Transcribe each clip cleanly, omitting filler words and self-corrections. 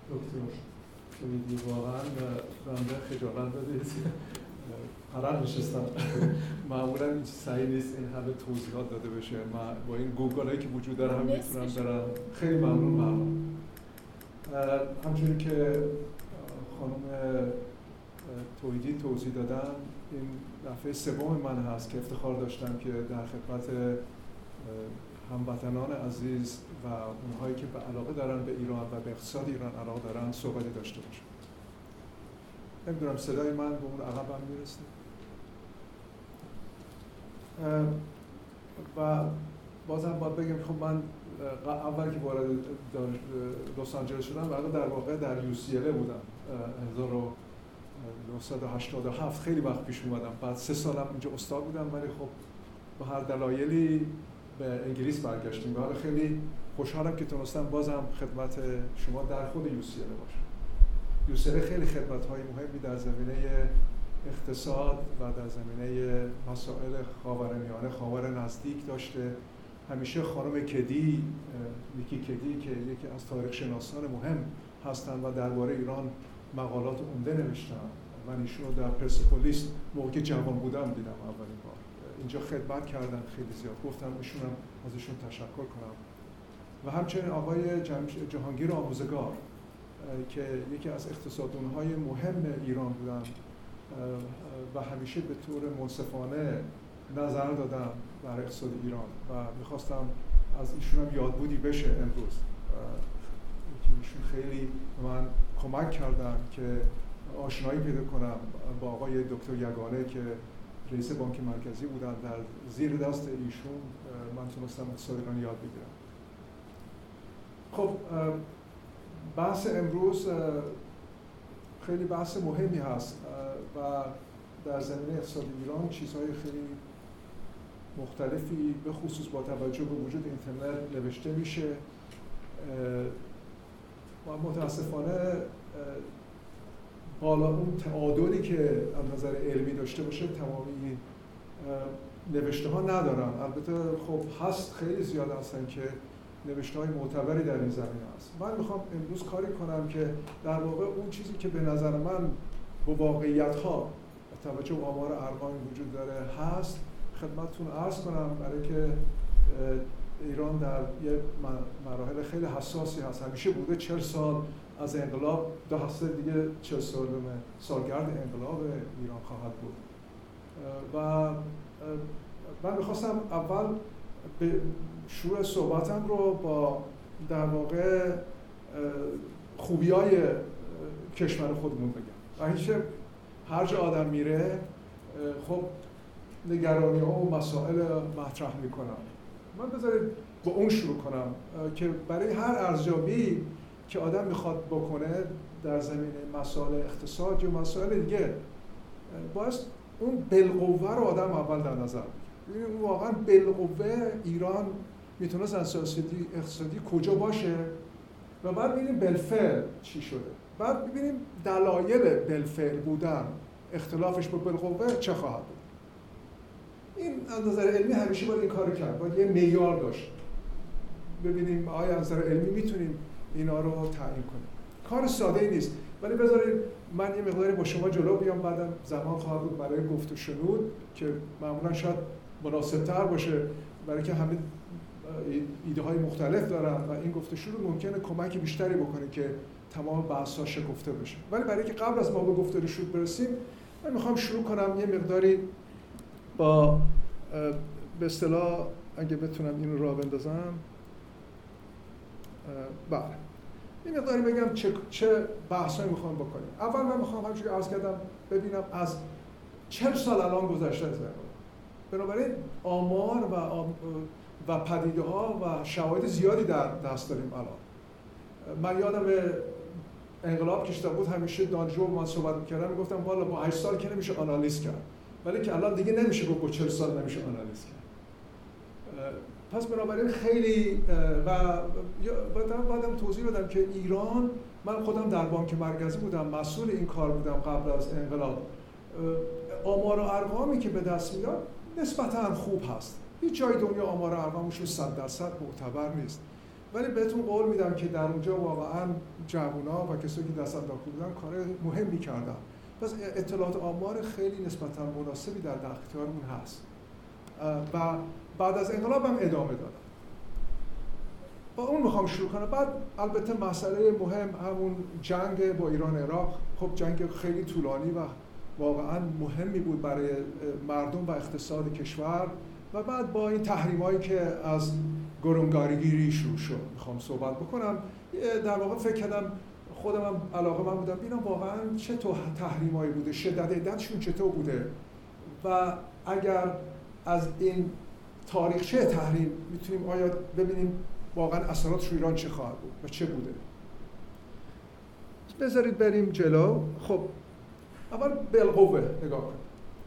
دکتر شمیدی واقعا بنده خجالت بدید پرند نشستم. معمولا این سعی نیست این همه توضیحات داده بشه. من با این گوگل هایی که وجود داره هم میتونم برم. خیلی ممنون. همچنین که خانم توحیدی توضیح دادن، این دفعه سوم من هست که افتخار داشتم که در خدمت هموطنان عزیز و اونهایی که به علاقه دارن به ایران و به اقتصاد ایران علاقه دارن صحبتی داشته باشم. نمیدونم صدای من به اون عقبم میرسه. و بازم باید بگم خب من اول که وارد لس آنجلس شدم در واقع در UCLA بودم 1987. خیلی وقت پیش اومدم. بعد 3 سالم اینجا استاد بودم، ولی خب با هر دلایلی به انگلیس برگشتیم. و حالا خیلی خوشحالم که تونستم بازم خدمت شما در خود UCLA باشم. UCLA خیلی خدمت‌های مهمی در زمینه اقتصاد و در زمینه مسائل خاورمیانه، خاور نزدیک داشته. همیشه خانم نیکی کدی که یکی از تاریخ شناسان مهم هستند و درباره ایران مقالات عمده نوشتن. من ایشون رو در پرسپولیس موقعی که جوان بودم دیدم اولین بار. اینجا خدمت کردن خیلی زیاد. گفتم ایشونم از ایشون تشکر کنم. و همچنین آقای جهانگیر آموزگار که یکی از اقتصاددان‌های مهم ایران بودن و همیشه به طور منصفانه نظر دادم در اقتصاد ایران و میخواستم از ایشون هم یادبودی بشه امروز. ایشون خیلی به من کمک کردن که آشنایی پیدا کنم با آقای دکتر یگانه که رئیس بانک مرکزی بودن. در زیر دست ایشون من تونستم اقتصاد ایران یاد بگیرم. خب بحث امروز خیلی بحث مهمی هست و در زمینه اقتصاد ایران چیزهای خیلی مختلفی به خصوص با توجه به وجود اینترنت نوشته میشه و متاسفانه حالا اون تعادلی که از نظر علمی داشته باشه تمامی نوشته ها ندارن. البته خب هست، خیلی زیاد هستن که نوشته های معتبری در این زمینه هست. من میخوام امروز کاری کنم که در واقع اون چیزی که به نظر من با واقعیت ها توجه به آمار ارقام وجود داره هست خدمتتون عرض کنم، برای که ایران در یه مراحل خیلی حساسی هست. همیشه بوده 40 سال از انقلاب، 2 هفته دیگه 40 سالگرد انقلاب ایران خواهد بود. و من میخواستم اول به شروع صحبتم رو با در واقع خوبی‌های کشور خودمون بگم. و هیچ هر جا آدم میره خب نگرانی ها و مسائل مطرح میکنم. من بذارید با اون شروع کنم که برای هر ارزیابی که آدم میخواد بکنه در زمینه مسائل اقتصاد یا مسائل دیگه باید اون بالقوه رو آدم اول در نظر بگیره. ببینیم واقعا بالقوه ایران میتونست از اقتصادی کجا باشه و بعد ببینیم بالفعل چی شده. بعد ببینیم دلایل بالفعل بودن اختلافش با بالقوه چه خواهد بود. این از نظر علمی همیشه باید این کارو کرد. باید یه معیار داشت. ببینیم آیا از نظر علمی میتونیم اینا رو تعیین کنیم. کار ساده‌ای نیست. ولی بذارید من یه مقداری با شما جلو بیام، بعدم زمان خواهد بود برای گفت و شنود که معمولا شاید مناسب‌تر باشه، برای که همه ایده های مختلف دارن و این گفت و شنود ممکنه کمک بیشتری بکنه که تمام بحث‌ها شکفته بشه. ولی برای که قبل از ما به گفت و شنود برسیم، من میخوام شروع کنم یه مقداری با به اصطلاح اگه بتونم اینو راه بندازم. بله. این مقداری بگم چه بحثایی میخوام بکنیم. اول من میخوام همونجوری که عرض کردم ببینم از 40 سال الان گذشته از انقلاب. بنابراین آمار و پدیده ها و شواهد زیادی در دست داریم الان. من یادم انقلاب که شده بود همیشه دانشجو با من صحبت می‌کردم میگفتم والا با 8 سال که نمیشه آنالیز کرد. ولی که الان دیگه نمیشه گفت با 40 سال نمیشه آنالیز کرد. پس بنابراین خیلی بعدم توضیح بدم که ایران، من خودم در بانک مرکزی بودم، مسئول این کار بودم قبل از انقلاب. آمار و ارقامی که به دست میاد نسبتاً خوب هست. هیچ جای دنیا آمار و ارقامش 100% معتبر نیست. ولی بهتون قول میدم که در اونجا واقعا جوونا و کسایی که دست انداخته بودن کار مهمی کردن. پس اطلاعات آمار خیلی نسبتاً مناسبی در اختیارمون هست و بعد از انقلاب هم ادامه دادن. با اون میخوام شروع کنم. بعد البته مسئله مهم همون جنگ با ایران عراق، خب جنگ خیلی طولانی و واقعا مهمی بود برای مردم و اقتصاد کشور و بعد با این تحریمایی که از گرونگاریگیری شروع شد میخوام صحبت بکنم. در واقع فکر کردم خودم هم علاقه من بودم ببینم واقعا چه تحریمایی بوده، شدت عدتشون چطور بوده و اگر از این تاریخچه تحریم میتونیم آیا ببینیم واقعا اثراتش رو ایران چه خواهد بود و چه بوده. بذارید بریم جلو. خب اول بالقوه نگاه کنیم.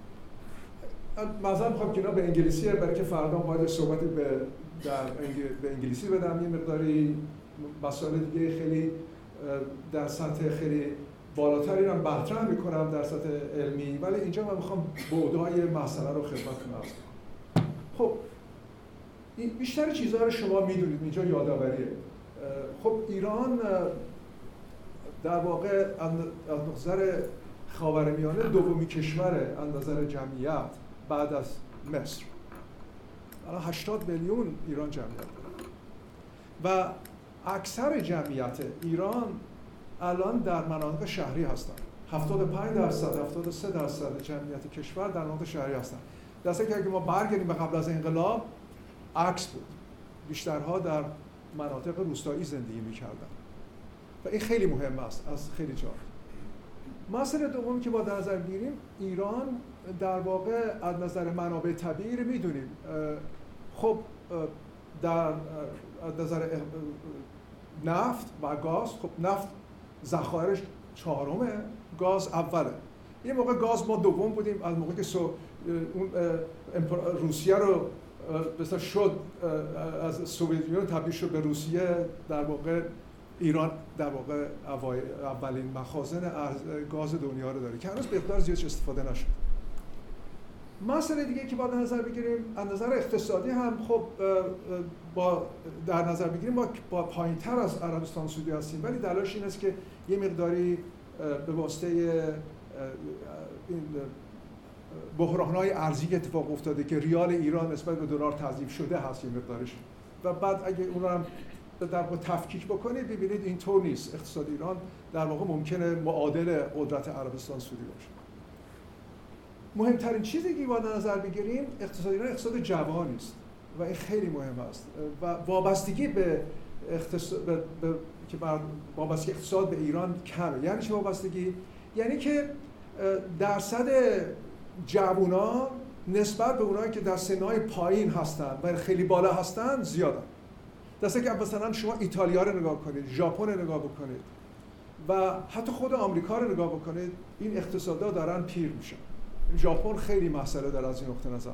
مثلا میخوام که اینا به انگلیسیه برای که فردا باید صحبتی به انگلیسی بدم. یه مقداری مسائل دیگه خیلی در سطح خیلی بالاتری رو مطرح میکنم در سطح علمی، ولی اینجا من میخوام بعدهای مسئله رو خدمتتون عرض کنم. خب بیشتر چیزها رو شما میدونید، اینجا یادآوریه. خب ایران در واقع از نظر خاورمیانه دومین کشور از نظر جمعیت بعد از مصر. الان 80 میلیون ایران جمعیت داره و اکثر جمعیت ایران الان در مناطق شهری هستن. 75% 73% جمعیت کشور در مناطق شهری هستن. درسته که اگه ما برگردیم به قبل از انقلاب عکس بود. بیشترها در مناطق روستایی زندگی می‌کردن. و این خیلی مهم است از خیلی جا. مسئله دومی که با در نظر بگیریم، ایران در واقع از نظر منابع طبیعی رو می‌دونیم. خب در از نظر نفت و گاز، خب نفت ذخایرش چهارمه، گاز اوله. یه موقع گاز ما دوم بودیم، از موقعی که روسیه رو مثلا شد از سوویت یونیون تبدیل شد به روسیه، در واقع ایران در واقع اولین مخازن گاز دنیا رو داره که هنوز به مقدار زیادش استفاده نشد. مسئله دیگه که باید نظر بگیریم از نظر اقتصادی هم خب با در نظر بگیریم ما با پایین‌تر از عربستان سعودی هستیم، ولی دلایلش این است که یه مقداری به واسطه این بحران‌های ارزی که اتفاق افتاده که ریال ایران نسبت به دلار تضعیف شده هست یه مقدارش و بعد اگه اون رو هم در واقع تفکیک بکنید ببینید اینطور نیست. اقتصاد ایران در واقع ممکنه معادل قدرت عربستان سعودی باشه. مهمترین چیزی که باید نظر بگیریم اقتصاد ایران اقتصاد جوانی است و این خیلی مهم است و وابستگی به وابستگی اقتصاد به ایران کمه. یعنی چه وابستگی؟ یعنی که درصد جوونا نسبت به اونایی که در سن‌های پایین هستن و خیلی بالا هستن زیادن. درسته که مثلا شما ایتالیا رو نگاه کنید، ژاپن رو نگاه بکنید و حتی خود آمریکا رو نگاه بکنید، این اقتصادها دارن پیر میشن. ژاپن خیلی مسئله داره از این نقطه نظر.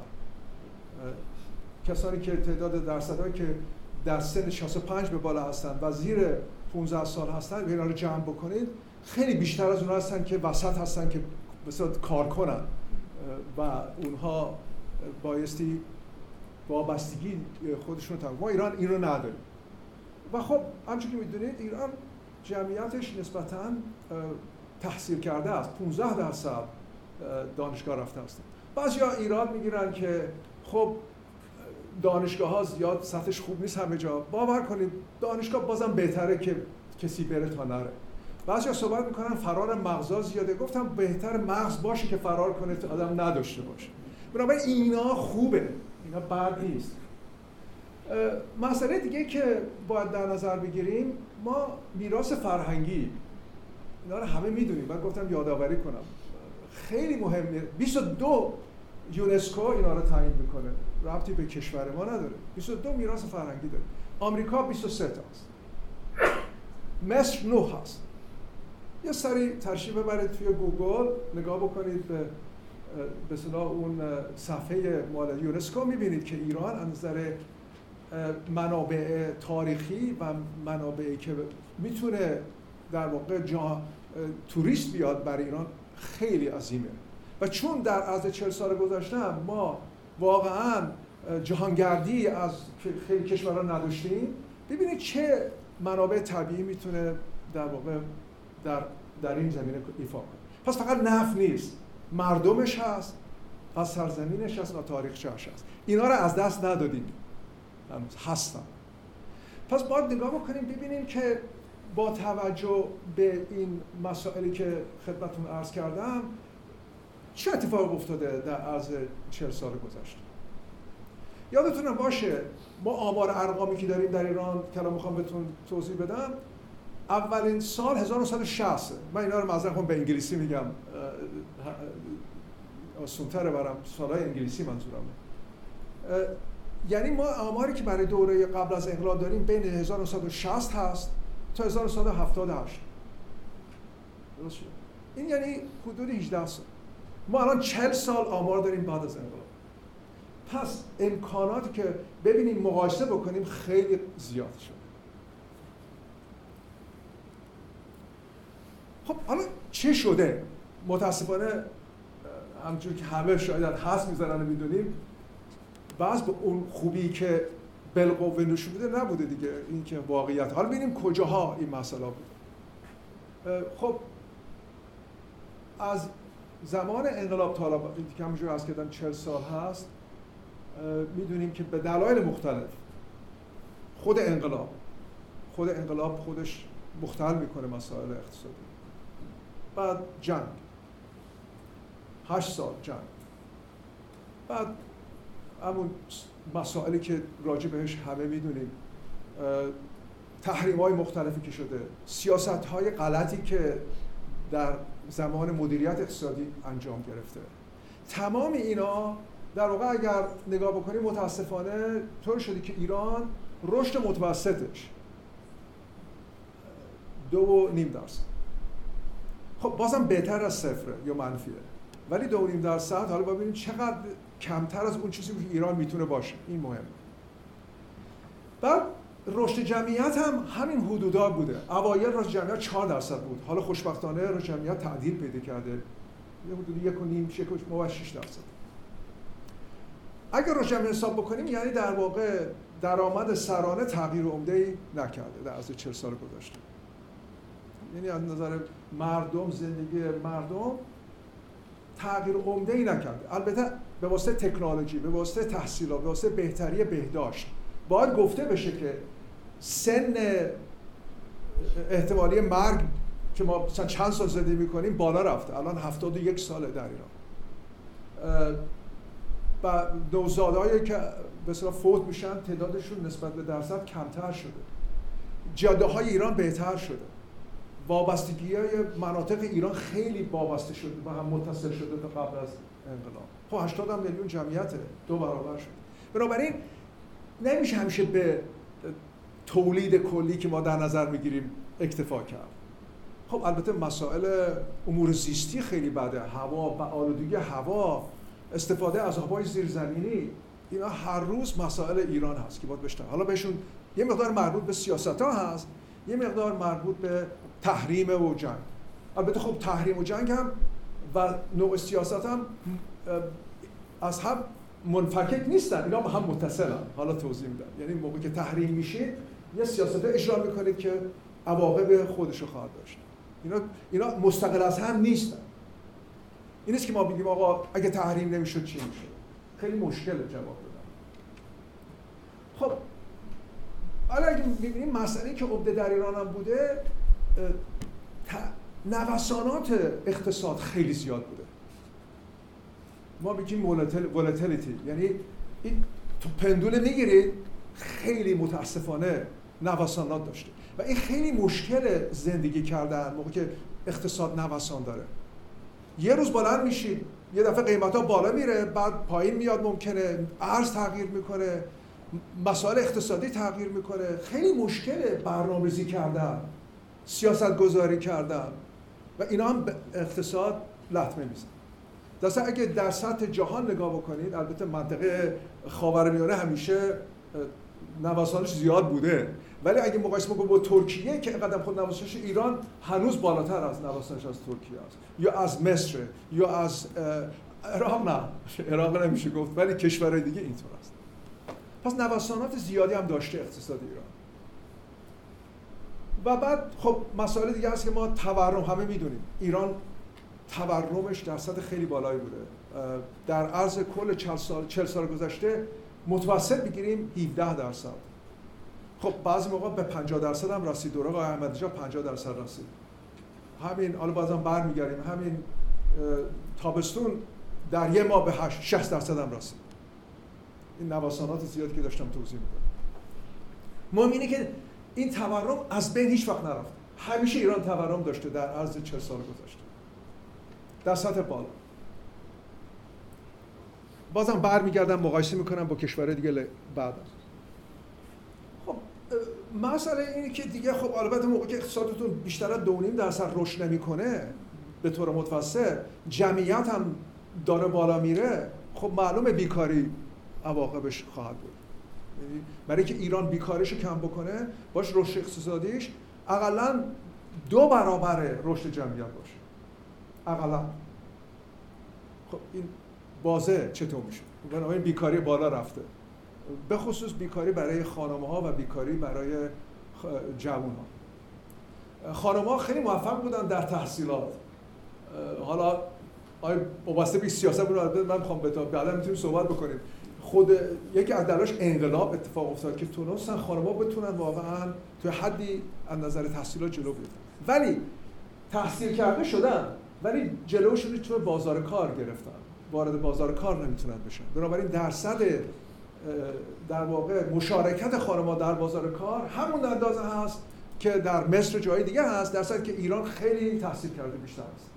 کسانی که تعداد درصدهایی که در سن 65 به بالا هستن و زیر 15 سال هستن اینا رو جمع بکنید خیلی بیشتر از اونها هستن که وسط هستن که مثلا کار کنن و اونها بایستی وابستگی خودشون رو ما ایران این رو نداریم. و خب همچون که میدونید ایران جمعیتش نسبتاً تحصیل کرده است. 15% دانشگاه رفته هستن. بعضیا ایراد میگیرن که خب دانشگاه ها زیاد سطحش خوب نیست همه جا. باور کنید دانشگاه بازم بهتره که کسی بره تا نره. بعضیا صحبت میکنن فرار مغزا زیاده. گفتم بهتر مغز باشه که فرار کنه تا آدم نداشته باشه. بنابراین اینا خوبه. اینا بد نیست. مسئله دیگه که باید در نظر بگیریم ما میراث فرهنگی اینا رو همه میدونیم. من گفتم یادآوری کنم. خیلی مهمه. 22 یونسکو اینا رو تعیین میکنه. ربطی به کشور ما نداره. 22 میراث فرهنگی داره. آمریکا 23 تا است. مصر 9 هست. یه سری ترشیح ببرید توی گوگل نگاه بکنید به اصطلاح اون صفحه مال یونسکو میبینید که ایران از نظر منابع تاریخی و منابعی که میتونه در واقع توریست بیاد برای ایران خیلی عظیمه و چون در عرض 40 سال گذشته ما واقعاً جهانگردی از خیلی کشورها نداشتیم ببینید چه منابع طبیعی میتونه در واقع در این زمینه ایفا کنه. پس فقط نفت نیست، مردمش هست، از سرزمینش هست و تاریخچه‌اش هست. اینا رو از دست ندادیم، هنوز هستن. پس باید نگاه بکنیم ببینیم که با توجه به این مسائلی که خدمتتون عرض کردم چه اتفاق افتاده در عرض 40 سال گذشته. یادتون باشه ما آمار ارقامی که داریم در ایران که الان میخوام بهتون توضیح بدم، اولین سال 1960. من اینا رو معذرت به انگلیسی میگم، آسان‌تره برام سالهای انگلیسی منظورمه. یعنی ما آماری که برای دوره قبل از انقلاب داریم بین 1960 هست تا 1978. درست شد؟ این یعنی حدود 18 سال. ما الان 40 سال آمار داریم بعد از انقلاب. پس امکاناتی که ببینیم مقایسه بکنیم خیلی زیاد شده. خب حالا چه شده؟ متاسفانه همونجور که همه شاید حس می‌زنن و می‌دونیم بعض به اون خوبی که بالقوه نشون میده نبوده دیگه، این که واقعیت. حالا ببینیم کجاها این مسئله بوده. خب از زمان انقلاب تا الان که همونجور عرض کردم 40 سال هست، میدونیم که به دلایل مختلف خود انقلاب خودش مختل میکنه مسائل اقتصادی. بعد جنگ، 8 سال جنگ، بعد همون مسائلی که راجع بهش همه میدونیم، تحریم‌های مختلفی که شده، سیاست‌های غلطی که در زمان مدیریت اقتصادی انجام گرفته، تمام اینا در واقع اگر نگاه بکنیم متاسفانه طور شده که ایران رشد متوسطش 2.5%. خب بازم بهتر از صفره یا منفیه، ولی 2.5%. حالا ببینیم چقدر کمتر از اون چیزی که ایران میتونه باشه، این مهمه. بعد رشد جمعیت هم همین حدودا بوده. اوایل رشد جمعیت 4% بود، حالا خوشبختانه رشد جمعیت تعدیل پیدا کرده، یه حدود 1.5-6%. اگر رشد جمعیت حساب بکنیم یعنی در واقع درآمد سرانه تغییر عمده‌ای نکرده در عرض 40 سال گذشته. یعنی از نظر مردم، زندگی مردم تغییر عمده‌ای نکرده. البته به واسطه تکنولوژی، به واسطه تحصیلات، به واسطه بهتری بهداشت باید گفته بشه که سن احتمالی مرگ که ما مثلا چند سال زندگی می‌کنیم بالا رفته. الان 71 ساله در ایران. و نوزادایی که به اصطلاح فوت میشن تعدادشون نسبت به درصد کمتر شده. جاده‌های ایران بهتر شده. وابستگی‌های مناطق ایران خیلی وابسته شده و هم متصل شده تا قبل از انقلاب. خب 80 میلیون جمعیته، 2 برابر شد. بنابراین نمیشه همیشه به تولید کلی که ما در نظر میگیریم اکتفا کرد. خب البته مسائل امور زیستی خیلی بده، هوا و آلودگی هوا، استفاده از آب‌های زیرزمینی، اینا هر روز مسائل ایران هست که باید بشنویم. حالا بهشون یه مقدار مربوط به سیاست‌ها هست، یه مقدار مربوط به تحریم و جنگ. البته خب تحریم و جنگ هم و نوع سیاست هم از هم منفکک نیستن، اینا با هم متصلن. حالا توضیح میدم. یعنی موقعی که تحریم میشید یه سیاست اجرا میکنید که عواقب خودشو خواهد داشت. اینا مستقل از هم نیستن. این نیست که ما بگیم آقا اگه تحریم نمیشد چی میشه. خیلی مشکله جواب دادن. خب حالا اگه می‌بینیم مسئله‌ای که عمده در ایران هم بوده، نوسانات اقتصاد خیلی زیاد بوده. ما بگیم ولتیلیتی، یعنی این تو پندول میگیرید خیلی متاسفانه نوسانات داشته و این خیلی مشکل زندگی کردن موقعی که اقتصاد نوسان داره. یه روز بلند میشید، یه دفعه قیمتا بالا میره، بعد پایین میاد، ممکنه ارز تغییر میکنه، مسائل اقتصادی تغییر میکنه. خیلی مشکل برنامه‌ریزی کردن، سیاست گذاری کردن و اینا هم به اقتصاد لطمه میزنه. درسته اگه در سطح جهان نگاه بکنید، البته منطقه خاورمیانه همیشه نوسانش زیاد بوده، ولی اگه مقایسه بکنیم با ترکیه که اینقدر خود نوسانش، ایران هنوز بالاتر از نوسانش از ترکیه است، یا از مصر، یا از عراق. نه عراق نمیشه گفت، ولی کشورهای دیگه اینطور است. پس نوسانات زیادی هم داشته اقتصاد ایران. و بعد خب مسائل دیگه هست که ما تورم همه میدونیم ایران تورمش درصد خیلی بالایی بوده. در عرض کل 40 سال گذشته متوسط بگیریم 17%. خب بعضی موقع به 50% هم رسید. دوره آقای احمدی‌نژاد 50% رسید. همین حالا بازم برمیگردیم همین تابستون در یه ماه به 60% هم رسید. این نوسانات زیادی که داشتم توضیح میدم. مهم اینه که این تورم از بین هیچ وقت نرفت. همیشه ایران تورم داشته در عرض 40 سال گذشته. در سطح بالا. بازم برمیگردم مقایسه میکنم با کشورهای دیگه بعدا. خب مسئله اینه که دیگه خب البته موقعی که اقتصادتون بیشتر از 2.5% رشد نمیکنه به طور متوسط، جمعیت هم داره بالا میره، خب معلومه بیکاری عواقبش خواهد بود. برای که ایران بیکاریشو کم بکنه، باش رشد اقتصادیش حداقل 2 برابر رشد جمعیت باشه. حداقل. خب این بازه چطور میشه؟ بنابراین بیکاری بالا رفته. به خصوص بیکاری برای خانم‌ها و بیکاری برای جوان‌ها. خانم‌ها خیلی موفق بودن در تحصیلات. حالا وابسته به سیاست بود، من می‌خوام بعدا میتونیم صحبت بکنیم. خود یکی از دلایلش انقلاب اتفاق افتاد که تونستن خانم‌ها بتونن واقعاً توی حدی از نظر تحصیلات جلو بیفتن. ولی تحصیل کرده شدن ولی جلوشون رو توی بازار کار گرفتن. وارد بازار کار نمیتونن بشن. بنابراین درصد در واقع مشارکت خانم‌ها در بازار کار همون اندازه هست که در مصر جای دیگه هست، درصد که ایران خیلی تحصیل کرده بیشتر است.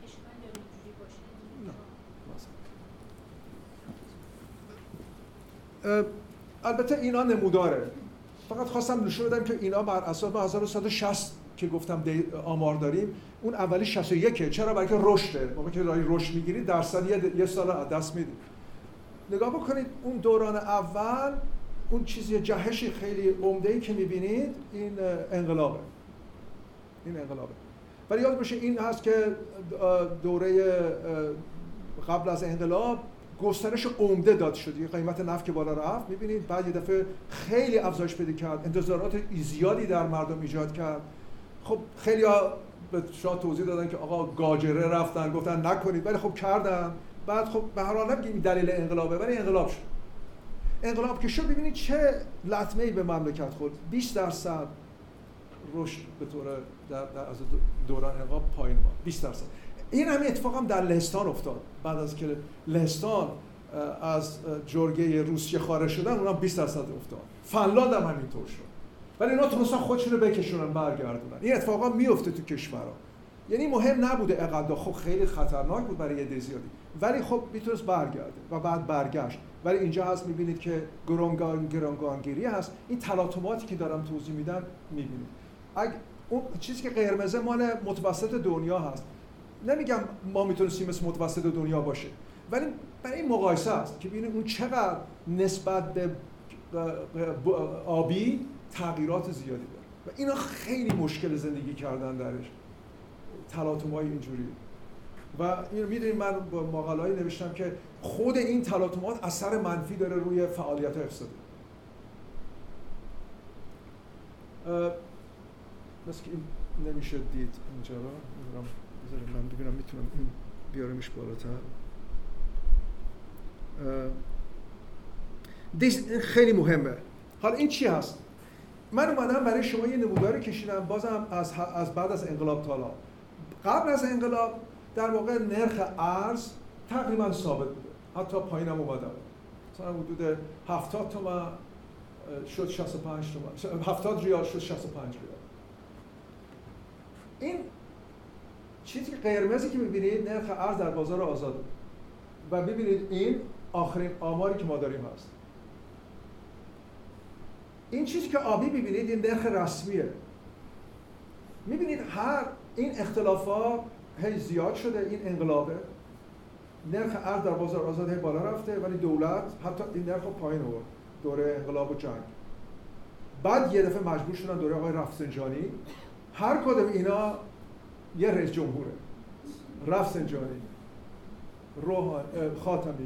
البته اینا نموداره. فقط خواستم نشون بدم که اینا بر اساس 1160 که گفتم آمار داریم، اون اولی 61. چرا؟ برای که رشده. موقعی که داری رشد میگیری درصد یه سال از دست میدی. نگاه بکنید اون دوران اول، اون چیزی جهشی خیلی عمده‌ای که میبینید این انقلابه. این انقلابه. ولی یاد باشه این هست که دوره قبل از انقلاب گسترش عمده داد شد. قیمت نفت که بالا رفت میبینید، بعد یه دفعه خیلی افزایش پیدا کرد، انتظارات زیادی در مردم ایجاد کرد. خب خیلی‌ها به شما توضیح دادن که آقا گاجره رفتن، گفتن نکنید، ولی خب کردن. بعد خب به هر حال نمیگیم دلیل انقلابه، ولی انقلاب شد. انقلاب که شد ببینید چه لطمه‌ای به مملکت خورد. 20% رشد به طور از دوران انقلاب پایین اومد. 20%. این همین اتفاق هم در لهستان افتاد. بعد از که لهستان از جرگه روسیه خارج شدن، اونها 20% افتاد. فنلاند هم همینطور شد. ولی اینا تونستن خودشون رو بکشونن، برگردونن. این اتفاقا میفته تو کشورها. یعنی مهم نبوده اقدا، خب خیلی خطرناک بود برای عده زیادی، ولی خب میتونست برگرده و بعد برگشت. ولی اینجا هست میبینید که گرانگانگیری هست. این تلاطماتی که دارم توضیح میدم میبینید. اون چیزی که قرمزه مال متوسط دنیا هست. نمیگم ما میتونستیم مثل متوسط دنیا باشه، ولی برای این مقایسه است که ببینید اون چقدر نسبت به آبی تغییرات زیادی داره و اینا خیلی مشکل زندگی کردن درش، تلاطم‌های اینجوری. و اینو میدونید من با مقاله‌ای نوشتم که خود این تلاطمات اثر منفی داره روی فعالیت اقتصادی. مثل که این نمیشه دید اینجا رو. من ببینم میتونم این بیارمش بالاتر. خیلی مهمه. حالا این چی هست؟ من اومدم برای شما یه نموداری کشیدم، بازم از بعد از انقلاب تا الان. قبل از انقلاب در واقع نرخ ارز تقریبا ثابت بوده، حتی پایین هم اومده بود. مثلا حدود 70 تومان شد 65 تومان، 70 ریال شد 65 ریال. این چیزی قرمزی که می‌بینید نرخ ارز در بازار آزاد و می‌بینید این آخرین آماری که ما داریم هست. این چیزی که آبی می‌بینید این نرخ رسمیه. می‌بینید هر این اختلافات هی زیاد شده، این انقلابه. نرخ ارز در بازار آزاد هی بالا رفته، ولی دولت حتی این نرخ رو پایین آورد دوره انقلاب و جنگ. بعد یه دفعه مجبور شدن دوره آقای رفسنجانی. هر کدوم اینا یه رئیس جمهوره. رفسنجانی، روحانی، خاتمی،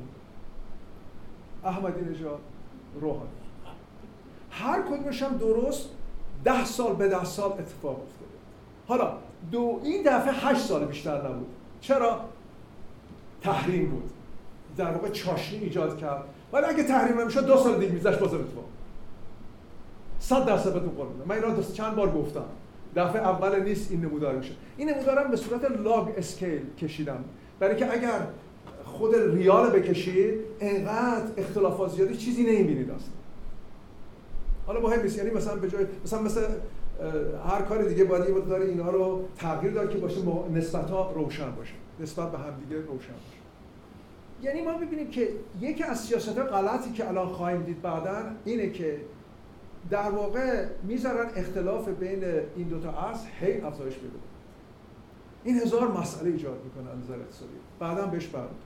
احمدی نژاد، روحانی. هر کدومش هم درست 10 سال به 10 سال اتفاق افتاده. حالا این دفعه 8 سال بیشتر نبود. چرا؟ تحریم بود، در واقع چاشنی ایجاد کرد. ولی اگه تحریم نمیشد 2 سال دیگه میذاشت باز اتفاق 100% بهتون قول میدم. من اینا چند بار گفتم، دفعه اول نیست این نمودار میشه. این نمودارم به صورت لاگ اسکیل کشیدم برای که اگر خود ریال بکشید اینقدر اختلافات زیادی چیزی نمیبینید اصلا. حالا مهم نیست، یعنی مثلا به جای مثلا هر کار دیگه باید یه مقدار اینا رو تغییر داد که باشه نسبت‌ها روشن باشه، نسبت به هم دیگه روشن باشه. یعنی ما ببینیم که یکی از سیاست‌های غلطی که الان خواهیم دید بعداً اینه که در واقع میذارن اختلاف بین این دو تا ارز هی افزایش پیدا کنه. این هزار مسئله ایجاد میکنه از نظر اقتصادی. بعداً بهش برمی‌گردیم.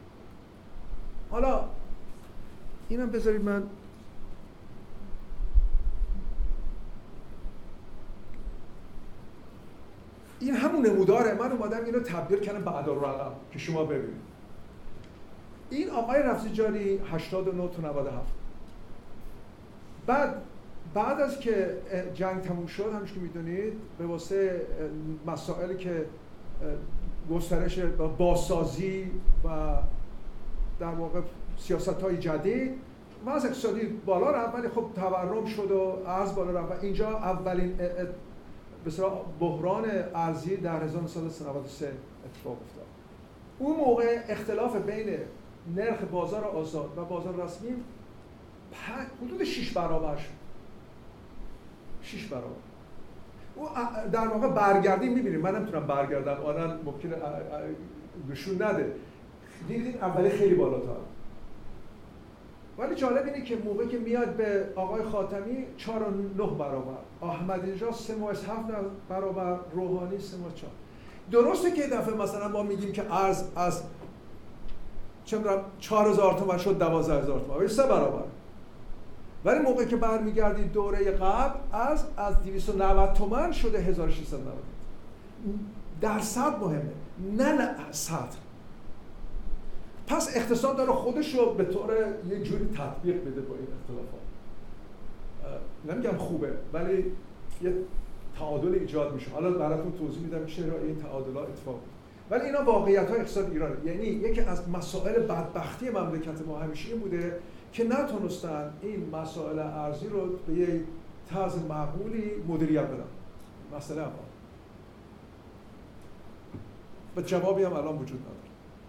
حالا اینم بذارید من این همون نموداره. من اومدم اینو تبدیل کردم به عدالرقم که شما ببینید. این آقای رفزیجانی 89 تا 97. بعد از که جنگ تموم شد، همونش که میدونید به واسه مسائلی که گسترش بازسازی و در واقع سیاست‌های جدید وضع اقتصادی بالا رفت، ولی خب تورم شد و ارز بالا رفت و اینجا اولین بسیار بحران ارزی در 1993 اتفاق افتاد. اون موقع اختلاف بین نرخ بازار آزاد و بازار رسمی حدود 6 برابر شد. 6 برابر. او در واقع برگردیم می‌بینیم. من نمیتونم برگردم، آنن ممکنه نشون نده. دیدین اولی خیلی بالاتر. ولی جالب اینه که موقعی که میاد به آقای خاتمی 4.9 برابر، احمدی نژاد 3.7 برابر، روحانی 3.4. درسته که دفعه مثلا ما میگیم که ارز از چه می‌دونم 4000 تومان شد 12000 تومان، ولی 3 برابر. ولی موقعی که برمیگردید دوره قبل از 290 تومان شده 1690. درصد مهمه، نه سطح. پس اقتصاد داره خودش رو به طور یه جوری تطبیق بده با این اختلافات. نمیگم خوبه، ولی یه تعادل ایجاد میشه. حالا براتون توضیح میدم که چرا این تعادلات اتفاق میفته. ولی اینا واقعیت‌های اقتصاد ایرانه. یعنی یکی از مسائل بدبختی مملکت ما همیشه این بوده که نتونستن این مسائل ارزی رو به یه طرز معقولی مدیریت بدن. مسئله اول. و جوابی هم الان وجود نداره.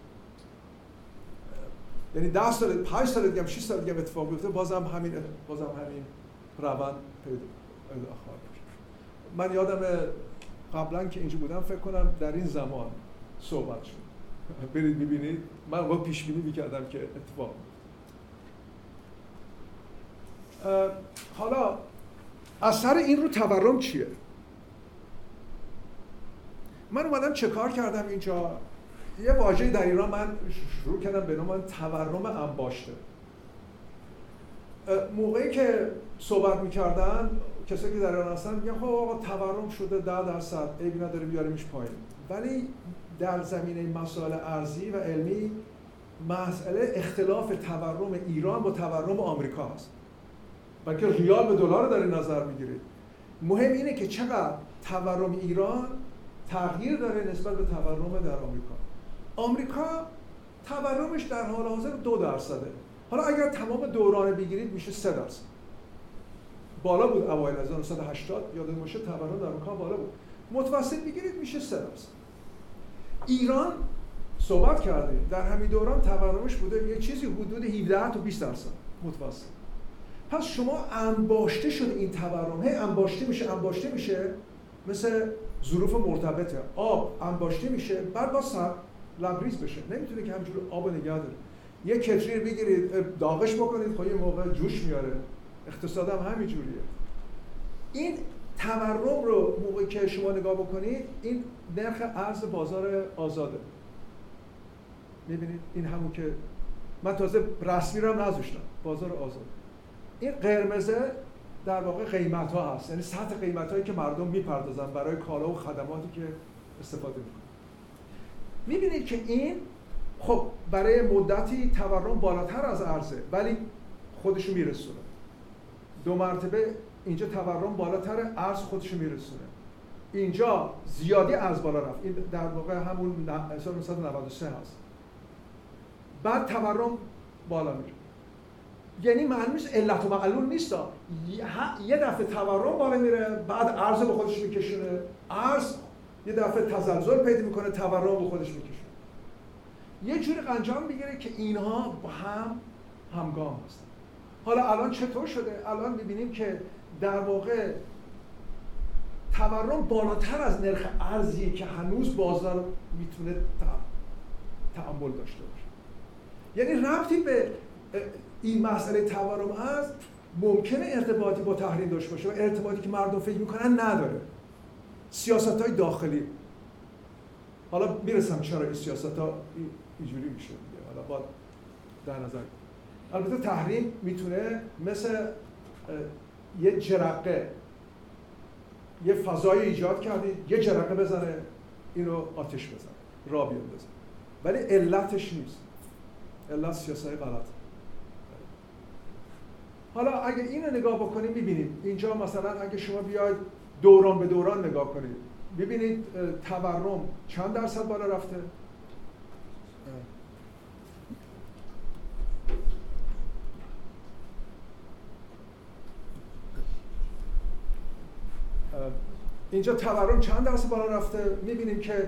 یعنی 10 سال، 5 سال دیگه، 6 سال دیگه اتفاق بیفته بازم همین روند پیدا خواهد شد. من یادم قبلا که اینجا بودم فکر کنم در این زمان صحبت شد. برید ببینید، من با پیش بینی می‌کردم که اتفاق حالا اثر این رو تورم چیه؟ من اومدم چه کار کردم اینجا؟ یه واژه‌ای در ایران من شروع کردم به نام تورم انباشته. موقعی که صحبت می‌کردن کسایی که در ایران هستن میگن خب آقا تورم شده 10%، عیبی نداره بیاریمش پایین. ولی در زمینه مسائل ارزی و علمی مسئله اختلاف تورم ایران با تورم آمریکا هست. بلکه ریال به دلار در نظر میگیرید. مهم اینه که چقدر تورم ایران تغییر داره نسبت به تورم در آمریکا. آمریکا تورمش در حال حاضر 2%. حالا اگر تمام دوران بگیرید میشه 3%. بالا بود اوایل 1980 یادتون باشه تورم در آمریکا بالا بود. متوسط بگیرید میشه 3%. ایران صحبت کردیم در همین دوران تورمش بوده یه چیزی حدود 17 تا 20% متوسط. پس شما انباشته شده این تورم، هی انباشته میشه مثل ظروف مرتبطه. آب انباشته میشه بعد با لبریز بشه، نمیتونه که همینجوری آب نگه داره. یه کتری بگیرید داغش بکنید خب یه موقع جوش میاره. اقتصاد هم همینجوریه. این تورم رو موقعی که شما نگاه بکنید این نرخ ارز بازار آزاده. میبینید این همون که من تازه رسمی رو هم نذاشتم، بازار آزاد. این قرمزه در واقع قیمت ها هست، یعنی سطح قیمت هایی که مردم میپردازن برای کالا و خدماتی که استفاده میکنن. میبینید که این خب برای مدتی تورم بالاتر از ارزه ولی خودشو میرسونه. 2 مرتبه اینجا تورم بالاتر، ارز خودشو میرسونه. اینجا زیادی از بالا رفت، این در واقع همون 1993 هست، بعد تورم بالا میره. یعنی معلوم نیست، علت و معلول نیست، یه دفعه تورم بالا میره، بعد ارز به خودش میکشونه، ارز یه دفعه تزلزل پیدا میکنه، تورم به خودش میکشونه. یه جوری انجام میگیره که اینها با هم همگام هستن. حالا الان چطور شده؟ الان میبینیم که در واقع تورم بالاتر از نرخ ارزیه که هنوز بازار میتونه تعامل داشته باشه. یعنی ربطی به این مسئله تورم هست، ممکنه ارتباطی با تحریم داشته باشه و ارتباطی که مردم فکر میکنن نداره. سیاست‌های داخلی. حالا میرسم چرا این سیاست‌ها اینجوری میشه. حالا با در نظر البته تحریم میتونه مثل یه جرقه، یه فضای ایجاد کردید، یه جرقه بزنه، اینو آتش بزنه، راه بیندازه، ولی علتش نیست. علت سیاست‌های غلط. حالا اگه اینو نگاه بکنیم می‌بینیم اینجا مثلا اگه شما بیاید دوران به دوران نگاه کنید، ببینید تورم چند درصد بالا رفته؟ اینجا تورم چند درصد بالا رفته؟ می‌بینیم که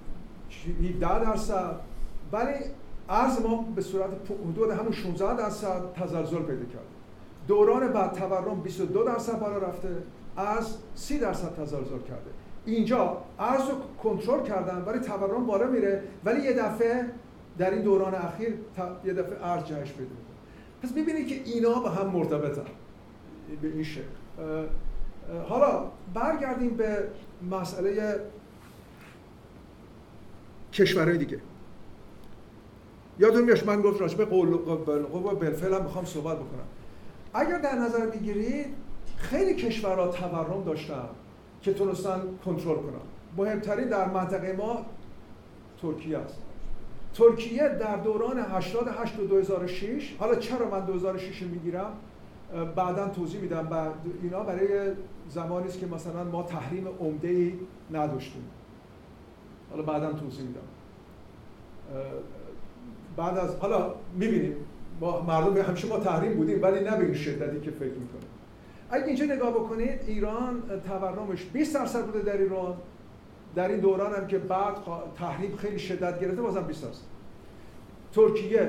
17%، ولی ارز ما به صورت حدود همون 16% تزلزل پیدا کرده. دوران بعد تورم 22% بالا رفته، ارز 30% تزلزل کرده. اینجا ارز رو کنترل کردن ولی تورم بالا میره، ولی یه دفعه در این دوران اخیر یه دفعه ارز جهش پیدا میکنه. پس ببینید که اینا با هم مرتبطن به این شکل. حالا برگردیم به مسئله کشورهای دیگه. یادتون میاد من گفت راجع به قوه بالفعل هم میخوام صحبت بکنم. اگر در نظر بگیرید خیلی کشورها تورم داشتن که تونستن کنترل کنن. مهمترین در منطقه ما ترکیه است. ترکیه در دوران 88 و 2006، حالا چرا من 2006 میگیرم بعداً توضیح میدم، بعد اینا برای زمانی است که مثلا ما تحریم عمده‌ای نداشتیم. حالا بعداً توضیح میدم. بعد از حالا میبینیم ما مردم همیشه ما تحریم بودیم ولی نه به این شدتی که فکر میکنه. اگه اینجا نگاه بکنید ایران تورمش 20% بوده در ایران، در این دوران هم که بعد تحریم خیلی شدت گرفته بازم 20%.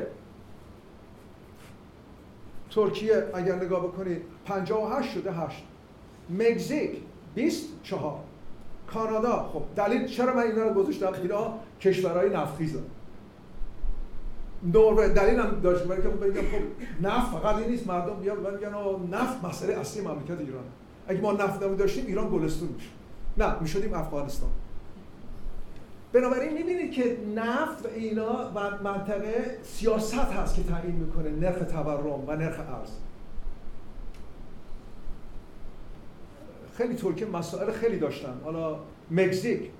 ترکیه اگر نگاه بکنید 58 شده 8. مکزیک 24. کانادا، خب دلیل چرا من اینا رو گذاشتم؟ اینا کشورهای نفتخیزن. نروژ دلیل هم داشت برای که بگم خب نفت فقط این نیست، مردم بیان میگن نفت مسئله اصلی مملکت ایرانه. اگه ما نفت داشتیم ایران گلستون میشه. نه، میشدیم افغانستان. بنابراین میبینید که نفت و اینا و منطقه سیاست هست که تعیین میکنه نرخ تورم و نرخ ارز. خیلی ترکیه مسائل خیلی داشتن. حالا مکزیک.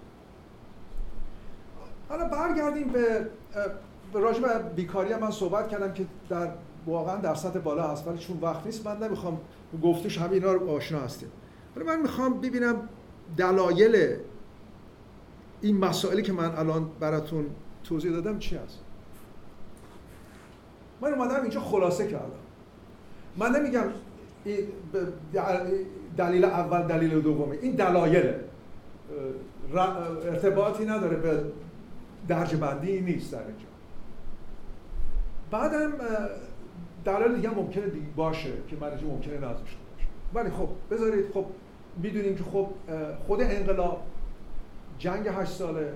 حالا برگردیم به راجع به بیکاری من صحبت کردم که در واقعا در سطح بالا هست، ولی چون وقت نیست من نمیخوام گفتش همه اینا رو آشنا هستیم. ولی من میخوام ببینم دلایل این مسائلی که من الان براتون توضیح دادم چی هست. من اومدم اینجا خلاصه کردم. من نمیگم دلیل اول دلیل دومی، این دلایل ارتباطی نداره به درجه بندی نیست در اینجا. بعدم دلایل دیگه ممکنه باشه که من اینجا ممکنه نداشته باشه، ولی خب بذارید خب میدونیم که خب خود انقلاب، جنگ 8 ساله،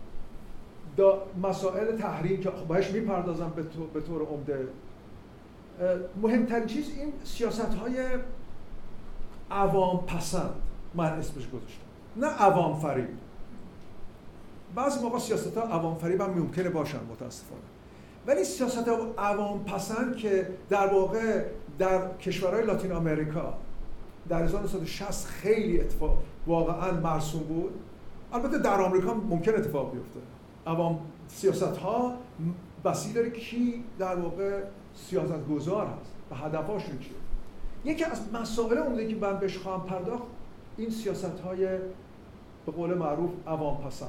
مسائل تحریم که بهش میپردازم به طور عمده، مهمترین چیز این سیاست‌های عوام پسند من اسمش گذاشتم، نه عوام فریب. بعضی موقع سیاست‌ها عوام فریب هم ممکنه باشن متاسفانه، ولی سیاست‌ها عوام پسند که در واقع در کشورهای لاتین آمریکا در 1960 خیلی اتفاق واقعا مرسوم بود. البته در آمریکا ممکن اتفاق بیفته. عوام سیاست‌ها بسی داره کی در واقع سیاستگزار هست و هدفاشون چیه. یکی از مسائل عمده که من بهش خواهم پرداخت این سیاست‌های به قول معروف عوام پسند.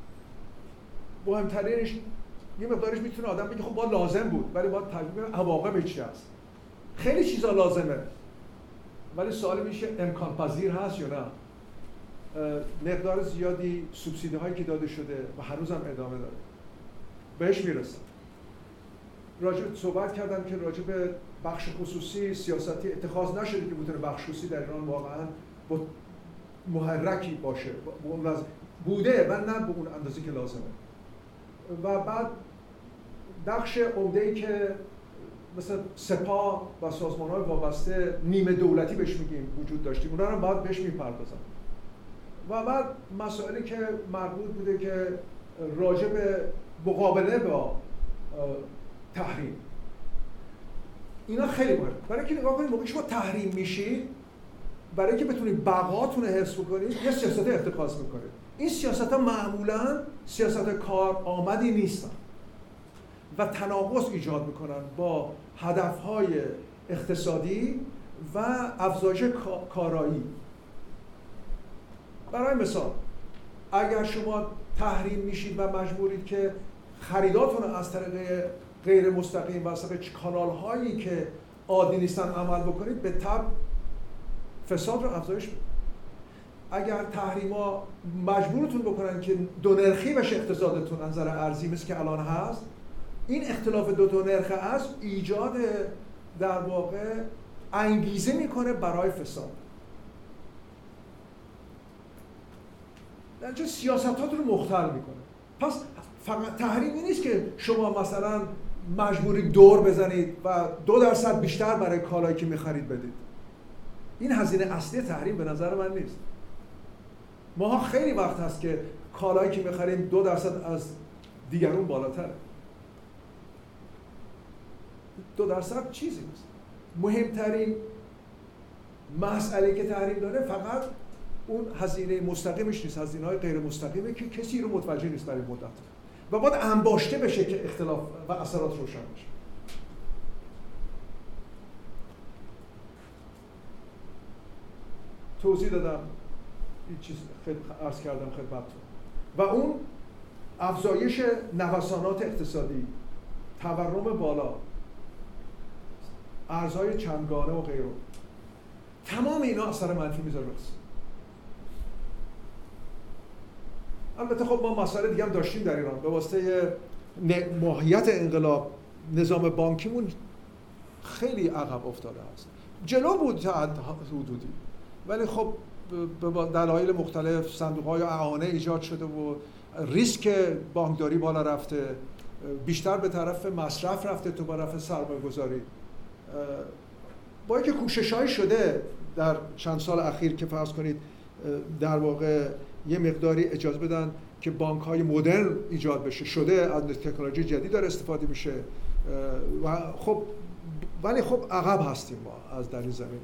مهمترینش یه مقدارش میتونه آدم بگه خب با لازم بود، ولی باید تحلیل کنیم عواقب چی هست. خیلی چیزا لازمه، ولی سوال میشه امکان پذیر هست یا نه. مقدار زیادی سوبسیدی هایی که داده شده و هنوز هم ادامه داره بهش میرسه. صحبت کردم که راجع به بخش خصوصی سیاستی اتخاذ نشده که بتونه بخش خصوصی در ایران واقعا با محرکی باشه، بوده و نه به اون اندازه که لازمه. و بعد بخش عمده‌ای که مثل سپاه و سازمان‌های وابسته نیمه دولتی بهش میگیم وجود داشتیم، اونا رو باید بهش میپردازن. و بعد مسائلی که مربوط بوده که راجع به مقابله با تحریم، اینا خیلی مهمه. برای اینکه نگاه کنید موقعی شما تحریم میشید، برای اینکه بتونید بقاتون رو حفظ کنید یه سیاست اتخاذ میکنید. این سیاست‌ها معمولاً سیاست کارآمدی نیستن و تناقض ایجاد میکنن با هدف‌های اقتصادی و افزایش کارایی. برای مثال اگر شما تحریم میشید و مجبورید که خریداتون رو از طریق غیر مستقیم و از طریق کانال‌هایی که عادی نیستن عمل بکنید، به تبع فساد رو افزایش بدید. اگر تحریما مجبورتون بکنن که دو نرخی بشه اقتصادتون از نظر ارزی مثل که الان هست، این اختلاف دو نرخ ارز ایجاد در واقع انگیزه میکنه برای فساد. در چه سیاستاتون رو مختل میکنه. پس فقط تحریمی نیست که شما مثلا مجبوری دور بزنید و 2% بیشتر برای کالایی که میخرید بدید. این هزینه اصلی تحریم به نظر من نیست. ماها خیلی وقت هست که کالایی که میخریم 2% از دیگرون بالاتره. 2% چیزی نیست. مهمترین مسئله که تحریم داره فقط اون هزینه مستقیمش نیست، هزینه‌های غیر مستقیمه که کسی رو متوجه نیست برای مدت و باید انباشته بشه که اختلاف و اثرات روشن بشه. توضیح دادم این چیز خیلی عرض کردم خدمتتون. و اون افزایش نوسانات اقتصادی، تورم بالا، ارزهای چندگانه و غیره، تمام اینا اثر منفی میذاره بس. البته خب ما مسائل دیگه هم داشتیم در ایران. به واسطه ماهیت انقلاب نظام بانکیمون خیلی عقب افتاده است. جلو بود تا حدودی، ولی خب به دلایل مختلف صندوق‌های اعانه ایجاد شده و ریسک بانکداری بالا رفته، بیشتر به طرف مصرف رفته تو طرف سرمایه‌گذاری. با اینکه کوشش‌هایی شده در چند سال اخیر که فرض کنید در واقع یه مقداری اجازه بدن که بانک‌های مدرن ایجاد بشه، شده، از تکنولوژی جدید داره استفاده میشه و خب ولی خب عقب هستیم ما از در این زمینه.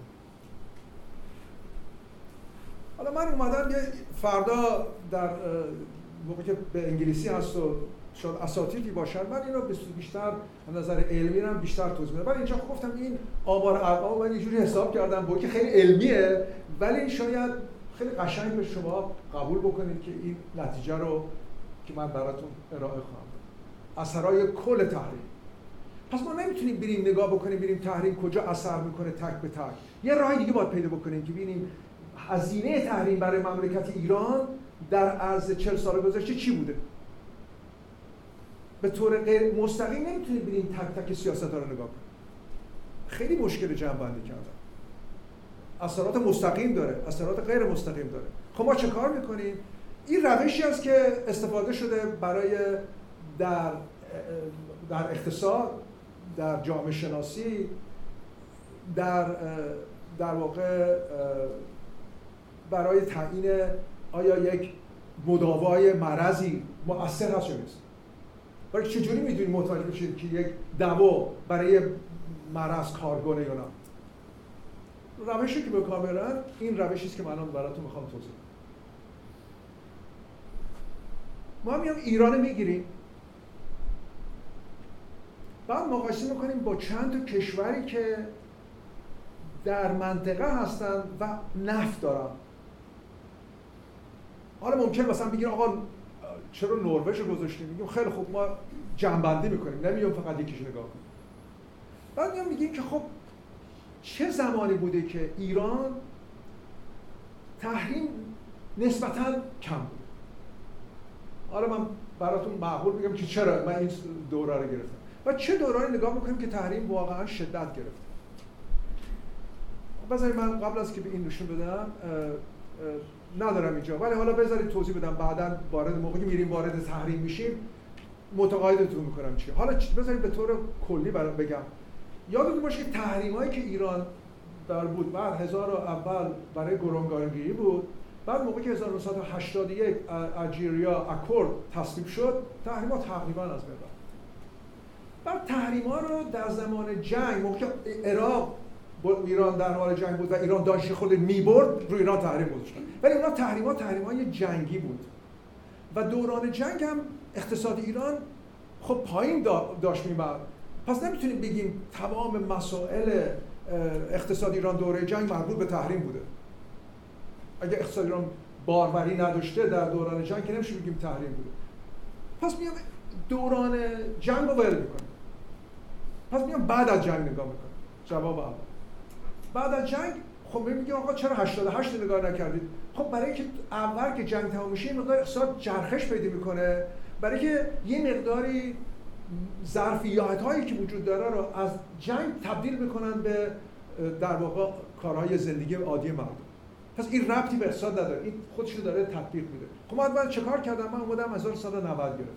حالا من اومدم یه فردا در موقع که به انگلیسی هست و شاید اساتیدی باشن، من اینو بیشتر از نظر علمی هم بیشتر توضیح میدم. ولی اینجا گفتم این آمار ارقام من یه جوری حساب کردم با که خیلی علمیه، ولی شاید خیلی قشنگ به شما قبول بکنید که این نتیجه رو که من براتون ارائه خواهم داد. اثرای کل تحریم. پس ما نمیتونیم بریم نگاه بکنیم ببینیم تحریم کجا اثر میکنه تک به تک. یه راه دیگه باید پیدا بکنیم که ببینیم هزینه تحریم برای مملکت ایران در عرض 40 سال گذشته چی بوده. به طور غیر مستقیم نمیتونیم بریم تک تک سیاست‌ها رو نگاه کنیم. خیلی مشکل جمع‌بندی کردن. اثرات مستقیم داره، اثرات غیر مستقیم داره. خب ما چه کار میکنیم؟ این روشی است که استفاده شده برای در اقتصاد، در جامعه شناسی، در واقع برای تعیین آیا یک مداوای مرضی مؤثر هست یا نیست. ولی چجوری میدونید متوجه بشید که یک دوا برای مرض کارگونه یا نه؟ روشی که به کار میبرن این روشی است که من براتون میخوام توضیح بدم. ما میام ایران میگیریم، بعد مقایسه میکنیم با چند تا کشوری که در منطقه هستن و نفت دارن. حالا ممکن مثلا بگین آقا چرا نروژ رو گذاشتیم؟ میگیم خیلی خوب ما جمع‌بندی میکنیم، نمیگیم فقط یکیش نگاه کنیم. بعد میگیم که خب چه زمانی بوده که ایران تحریم نسبتاً کم بود؟ حالا من براتون معقول بگم که چرا من این دوره رو گرفتم و چه دورانی نگاه میکنیم که تحریم واقعا شدت گرفت. بذارید من قبل از که به این نشون بدم ندارم اینجا، ولی حالا بذارید توضیح بدم، بعداً موقعی میریم وارد تحریم میشیم متقاعدتون میکنم چیه. حالا بذارید به طور کلی برام بگم. یادتون باشه که تحریمایی که ایران در بود بعد اول برای گروگانگیری بود، بعد موقعی که 1981 الجیریا اکورد تصویب شد تحریما تقریبا از بین رفت. بعد تحریما رو در زمان جنگ موقعی که عراق ایران در حال جنگ بود و ایران داشت خود میبرد رو ایران تحریم گذاشتن، ولی اونا تحریمای جنگی بود و دوران جنگ هم اقتصاد ایران خب پایین داشت میبرد. پس نمیتونیم بگیم تمام مسائل اقتصاد ایران دوره جنگ مربوط به تحریم بوده. اگه اقتصاد ایران باروری نداشته در دوران جنگ که نمیشه بگیم تحریم بوده. پس میام دوران جنگ رو ول میکنیم. پس میام بعد از جنگ نگاه میکنیم. جواب اول. بعد از جنگ خب میگیم آقا چرا 88 نگاه نکردید؟ خب برای اینکه اول که جنگ تمام میشه مقدار اقتصاد چرخش پیدا میکنه، برای که یه مقداری ظرفیت‌هایی که وجود داره رو از جنگ تبدیل میکنن به در واقع کارهای زندگی عادی مردم. پس این ربطی به اقتصاد نداره، این خودش رو داره تطبیق میده. خب من چه کار کردم؟ من اومدم 1190 گرفتم.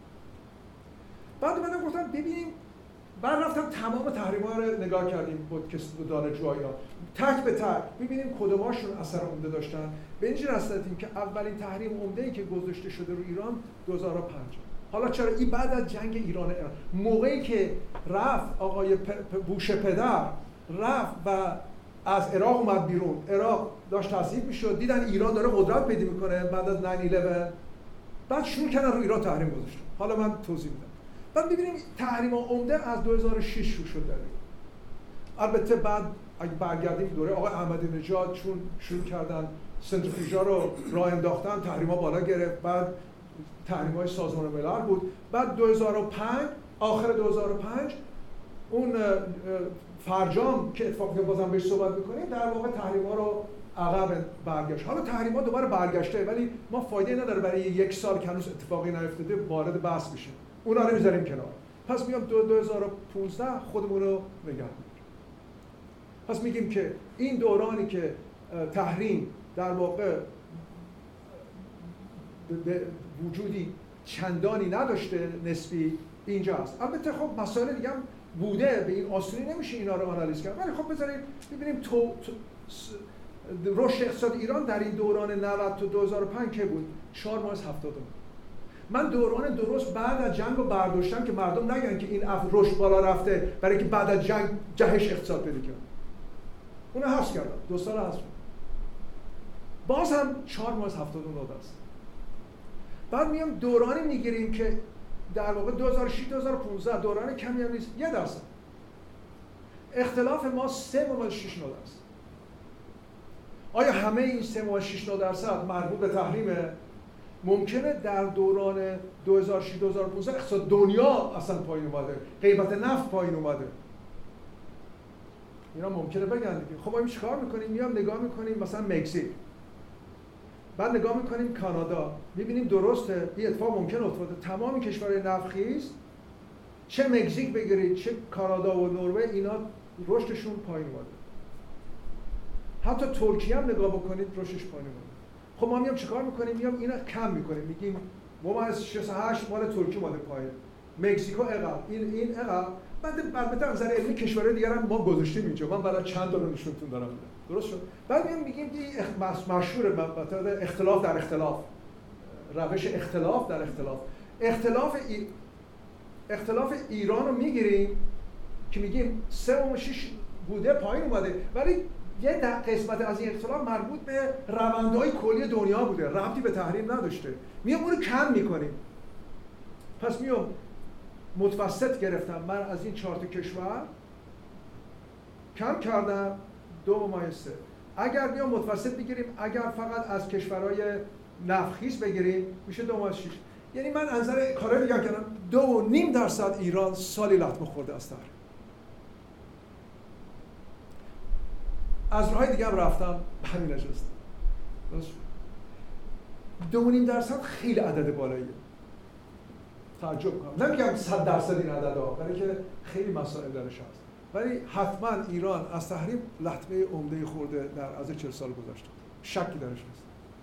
بعد اومدم گفتم ببینیم، بعد رفتم تمام تحریم‌ها رو نگاه کردیم پادکست دانشجوها تک به تک ببینیم کدوماشون اثر عمده داشتن. به اینجا رسیدیم که اولین تحریم عمده‌ای که گذاشته شده رو ایران 2005. حالا چرا این بعد از جنگ ایران موقعی که رفت آقای بوش پدر رفت و از عراق اومد بیرون، عراق داشت تصحیح میشد، دیدن ایران داره قدرت پیدا میکنه بعد از 9/11، بعد شروع کردن رو ایران تحریم گذاشتن. حالا من توضیح میدم. بعد ببینیم تحریم عمده از 2006 شروع شد در ایران. البته بعد اگه برگردیم دوره آقای احمدی نژاد چون شروع کردن سنتریفیوژها رو راه انداختن، تحریم‌ها بالا گرفت. بعد تحریم‌های سازمان ملل بود. بعد 2005 آخر 2005 اون فرجام که اتفاقی بازم بهش صحبت می‌کنیم در واقع تحریم‌ها رو عقب برگشت. حالا تحریم‌ها دوباره برگشته، ولی ما فایده نداره برای یک سال که هنوز اتفاقی نیفتاده وارد بحث بشیم. اونا رو می‌ذاریم کنار. پس میام 2015 خودمون رو نگه می‌داریم. پس میگیم که این دورانی که تحریم در واقع به وجودی چندانی نداشته نسبی اینجا است. البته خب مسائل دیگه هم بوده، به این آسونی نمیشه اینا رو آنالیز کرد، ولی خب بذارید ببینیم رشد اقتصاد ایران در این دوران 90 تا 2005 که بود 4 ماه از 70. من دوران درست بعد از جنگ رو برداشتم که مردم نگن که این رشد بالا رفته برای که بعد از جنگ جهش اقتصاد پیدا کرد. اونو حذف کردم، 2 سال حذف کردم. باز هم 4 ماه از 79 است. بعد میام دورانی میگیریم که در واقع 2006 2015 دوران کمی هم نیست، 1%. اختلاف ما 3.69 است. آیا همه این 3.69% مربوط به تحریمه؟ ممکنه در دوران 2006 2015 اقتصاد دنیا اصلا پایین اومده، قیمت نفت پایین اومده. اینا ممکنه بگن دیگه. خب ما چیکار میکنیم؟ میام نگاه میکنیم مثلا مکزیک، بعد نگاه میکنیم کانادا، میبینیم درسته این اتفاق ممکن افتاده. تمام کشورهای نفتخیز چه مکزیک بگیرید چه کانادا و نروژ اینا رشدشون پایین اومده. حتی ترکیه هم نگاه بکنید رشدش پایین اومده. خب ما میام چیکار میکنیم؟ میام اینا کم میکنیم، میگیم ما از 68 مال ترکیه اومده پایین، مکزیکو عقب، این عقب. بعد البته از نظر علمی کشورهای دیگر هم ما گذاشتیم اینجا، من برای چند تا رو نشونتون دارم میدم. درست شد؟ بعد میگیم که مشهوره مطلب اختلاف در اختلاف، روش اختلاف در اختلاف، اختلاف ایران رو میگیریم که میگیم 3.6 بوده پایین اومده، ولی یه قسمت از این اختلاف مربوط به روندهای کلی دنیا بوده، ربطی به تحریم نداشته. میام اون رو کم میکنیم. پس میام متوسط گرفتم من از این 4 تا کشور کم کردم 2.3. اگر بیام متوسط بگیریم، اگر فقط از کشورهای نفتخیز بگیریم میشه 2.6. یعنی من از نظر کارایی میگم کردم 2.5% ایران سالی لطمه خورده از تحریم. از راههای دیگه هم رفتم همین نجاست. 2.5% خیلی عدد بالاییه. تعجب کنم. نمیگم 100% این عددها، برای که خیلی مسائل درش هست. ولی حتما ایران از تحریم لطمه عمده خورده در از 40 سال گذشته. شکی درش نیست.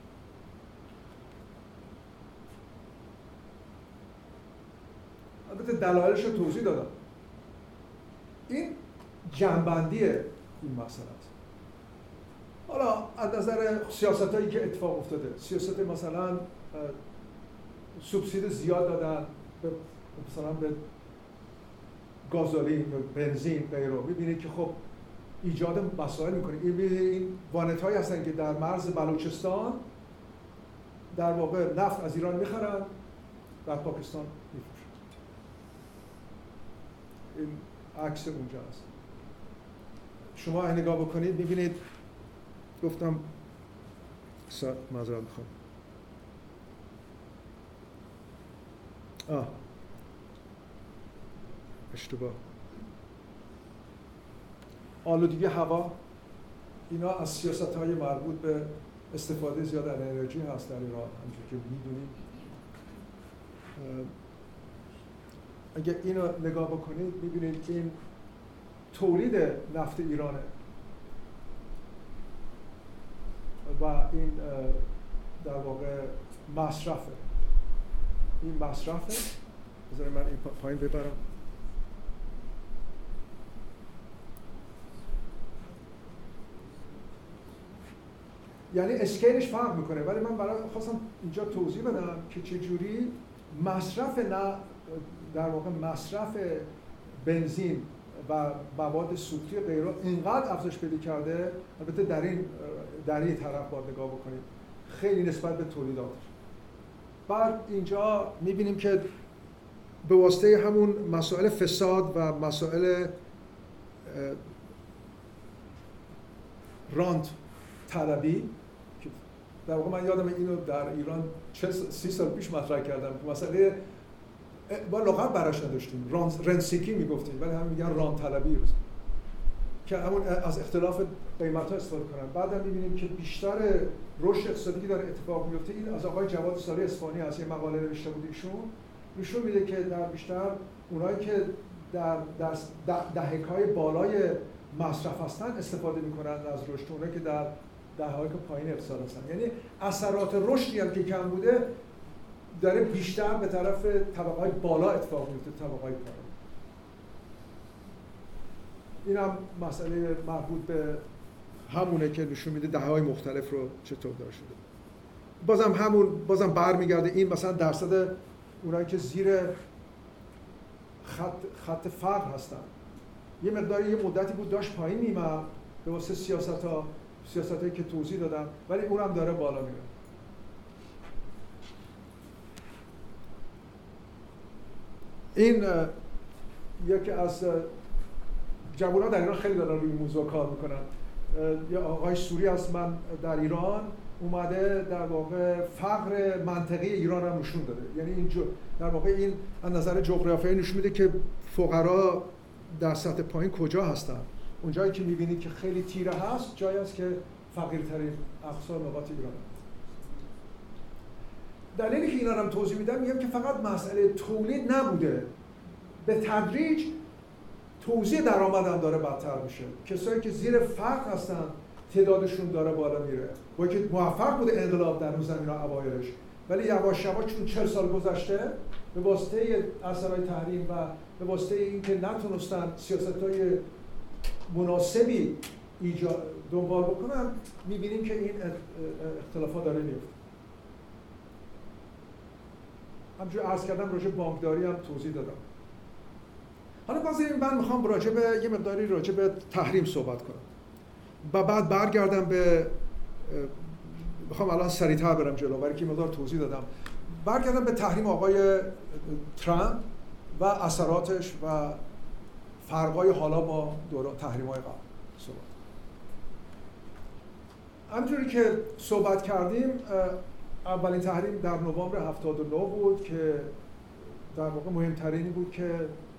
البته دلایلش رو توضیح دادم. این جنبندی این مسئله است. حالا از نظر سیاستایی که اتفاق افتاده، سیاست مثلا سوبسید زیاد دادن مثلا به گازولین، بنزین، غیره، می‌بینید که خب ایجاد مسائل می‌کنه. این وانت‌هایی هستن که در مرز بلوچستان در واقع نفت از ایران می‌خرن، در پاکستان می‌فروشن. این عکس اونجا است. شما اگه نگاه بکنید می‌بینید، گفتم معذرت می‌خوام. اشتباه. آلودگی هوا، اینا از سیاست‌های مربوط به استفاده زیاد از انرژی هست در ایران، همونجوری که می‌دونید. اگه اینو نگاه بکنید می‌بینید که این تولید نفت ایرانه و این در واقع مصرفه. این مصرفه. بذارید من این پایین ببرم. یعنی اسکیلش فرق میکنه، ولی من برای خواستم اینجا توضیح بدم که چجوری مصرف در واقع مصرف بنزین و مواد سوختی غیره اینقدر افزایش پیدا کرده. البته در این طرف باید نگاه بکنیم خیلی نسبت به تولیداتش. بعد اینجا میبینیم که به واسطه همون مسائل فساد و مسائل رانت طلبی که در واقع من یادم اینو در ایران 30 سال پیش مطرح کردم که مسئله با لغت براش نداشتیم، رنسیکی میگفتیم، ولی هم میگن رانت طلبی رو که همون از اختلاف قیمت‌ها استفاده کنن. بعدم می‌بینیم که بیشتر رشد اقتصادی داره اتفاق میفته. این از آقای جواد سالی اصفهانی هست، یه مقاله نوشته بود ایشون میده که در بیشتر اونایی که در دهک‌های بالای مصرف هستن استفاده می‌کنن از رشد، اونایی که در دهه‌های پایین اقتصاد هستن. یعنی اثرات رشدی هم که کم بوده داره بیشتر به طرف طبقه‌های بالا اتفاق میفته، طبقه‌های پایین. این هم مسئله مربوط به همونه که نشون میده دهه‌های مختلف رو چطور داره شده. بازم برمیگرده این مثلا درصد اونایی که زیر خط فقر هستن یه مقداری یه مدتی بود داشت پایین میمد به واسه سیاستایی که توضیح دادم، ولی اونم داره بالا میره. این یکی از جوان‌ها در ایران خیلی دارن روی موضوع کار میکنن. یه آقای سوری هست من در ایران اومده در واقع فقر منطقی ایران رو نشون داده. یعنی این در واقع این از نظر جغرافیایی نشون میده که فقرا در سطح پایین کجا هستن. اونجایی که میبینید که خیلی تیره هست جایی است که فقیرترین اقصا نقاط ایران هست. دلیلی که اینا رو هم توضیح میدم میگم که فقط مسئله تولید نبوده، به تدریج توزیع درآمد هم داره بدتر میشه. کسایی که زیر فقر هستن تعدادشون داره بالا میره. با که موفق بوده انقلاب در اون زمینه اوایلش، ولی یواش یواش چون 40 سال گذشته به واسطه اثرهای تحریم و به واسطه اینکه نتونستن سیاست‌های مناسبی دنبال بکنن میبینیم که این اختلافات داره میفته. همونجور عرض کردم راجع بانکداری هم توضیح دادم. حالا من میخوام یه مقداری راجع به تحریم صحبت کنم و بعد برگردم به میخوام الان سریعتر برم جلو برای که مقدار توضیح دادم. برگردم به تحریم آقای ترامپ و اثراتش و فرقای حالا با دوران تحریم‌های قبل صحبت. همونجوری که صحبت کردیم اولین تحریم در نوامبر 79 بود که در واقع مهمترینی بود که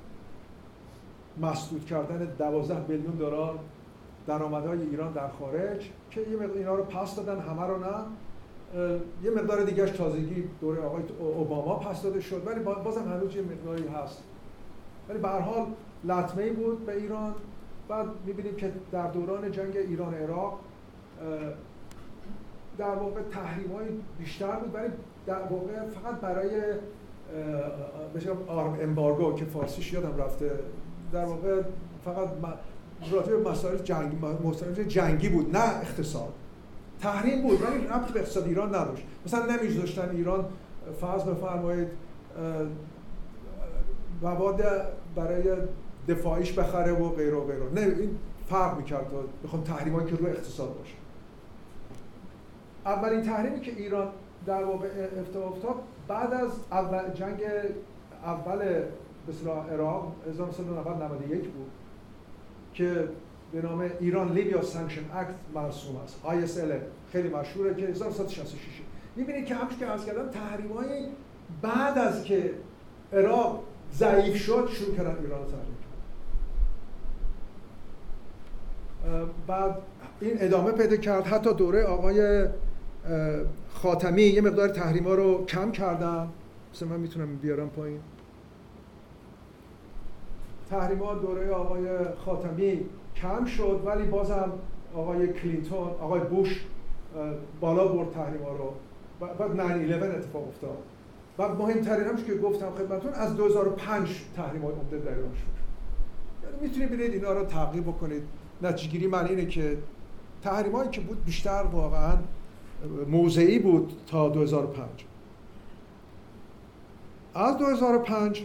مسدود کردن 12 بیلیون دلار درآمدهای ایران در خارج که اینا رو پس دادن، همه رو نه. یه مقدار دیگهش تازگی دوره آقای اوباما پس داده شد، ولی بازم هنوز یه مقداری هست. ولی به هر حال لطمه‌ای بود به ایران. بعد می‌بینیم که در دوران جنگ ایران عراق در واقع تحریم‌های بیشتر بود، ولی در واقع فقط برای آرم امبارگو که فارسیش یادم رفته، در واقع فقط راجع به مسائل جنگی بود، نه اقتصاد. تحریم بود ولی ربطی به اقتصاد ایران نداشت. مثلا نمی‌ذاشتن ایران فرض بفرمایید مواد برای دفاعیش بخره و غیره و غیره. نه، این فرق می‌کرد بخوام تحریمایی که روی اقتصاد باشه. اولین تحریمی که ایران در واقع افتاد بعد از جنگ اول به اصطلاح عراق 1991 بود که به نام ایران لیبیا سانکشن اکت مرسوم است. ISL خیلی مشهوره که 1966. می‌بینید که همونش که عرض کردم تحریم‌های بعد از که عراق ضعیف شد شروع کردن ایران رو تحریم کردن. بعد این ادامه پیدا کرد، حتی دوره آقای خاتمی یه مقدار تحریم‌ها رو کم کردن. مثلا من میتونم بیارم پایین. تحریم‌ها دوره آقای خاتمی کم شد، ولی بازم آقای کلینتون، آقای بوش بالا برد تحریم‌ها رو. بعد 9/11 اتفاق افتاد. و مهمترین همش که گفتم خدمتتون از 2005 تحریم‌های عمده در ایران شد. یعنی میتونید ببینید اینا رو تعقیب بکنید. نتیجه‌گیری من اینه که تحریم‌هایی که بود بیشتر واقعاً موضعی بود تا 2005. از 2005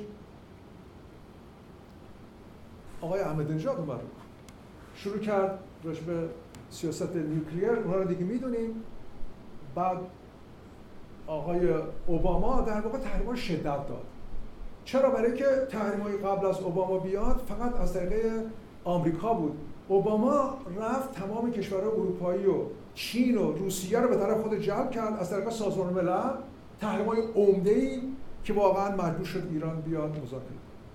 آقای احمدی نژاد اومد شروع کرد راجع به سیاست نیوکلیر، اونها رو دیگه میدونیم. بعد آقای اوباما در واقع تحریم‌ها شدت داد. چرا؟ برای که تحریم‌های قبل از اوباما بیاد فقط از طریق آمریکا بود. اوباما رفت تمام کشورهای اروپایی و چین و روسیه رو به طرف خود جلب کرد، از طریق سازمان ملل تحریم‌های عمده‌ای که واقعا مجبور شد ایران بیاد مذاکره.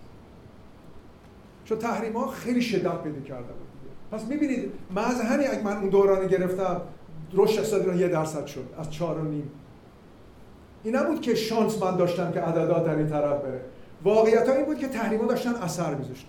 چون تحریم‌ها خیلی شدت پیدا کرده بود. پس می‌بینید محض همین اگه من اون دوران گرفتم رشد اقتصاد ایران 1% شد از 4.5. این نبود که شانس من داشتم که عددها در این طرف بره. واقعیت‌ها این بود که تحریم‌ها داشتن اثر می‌ذاشتن.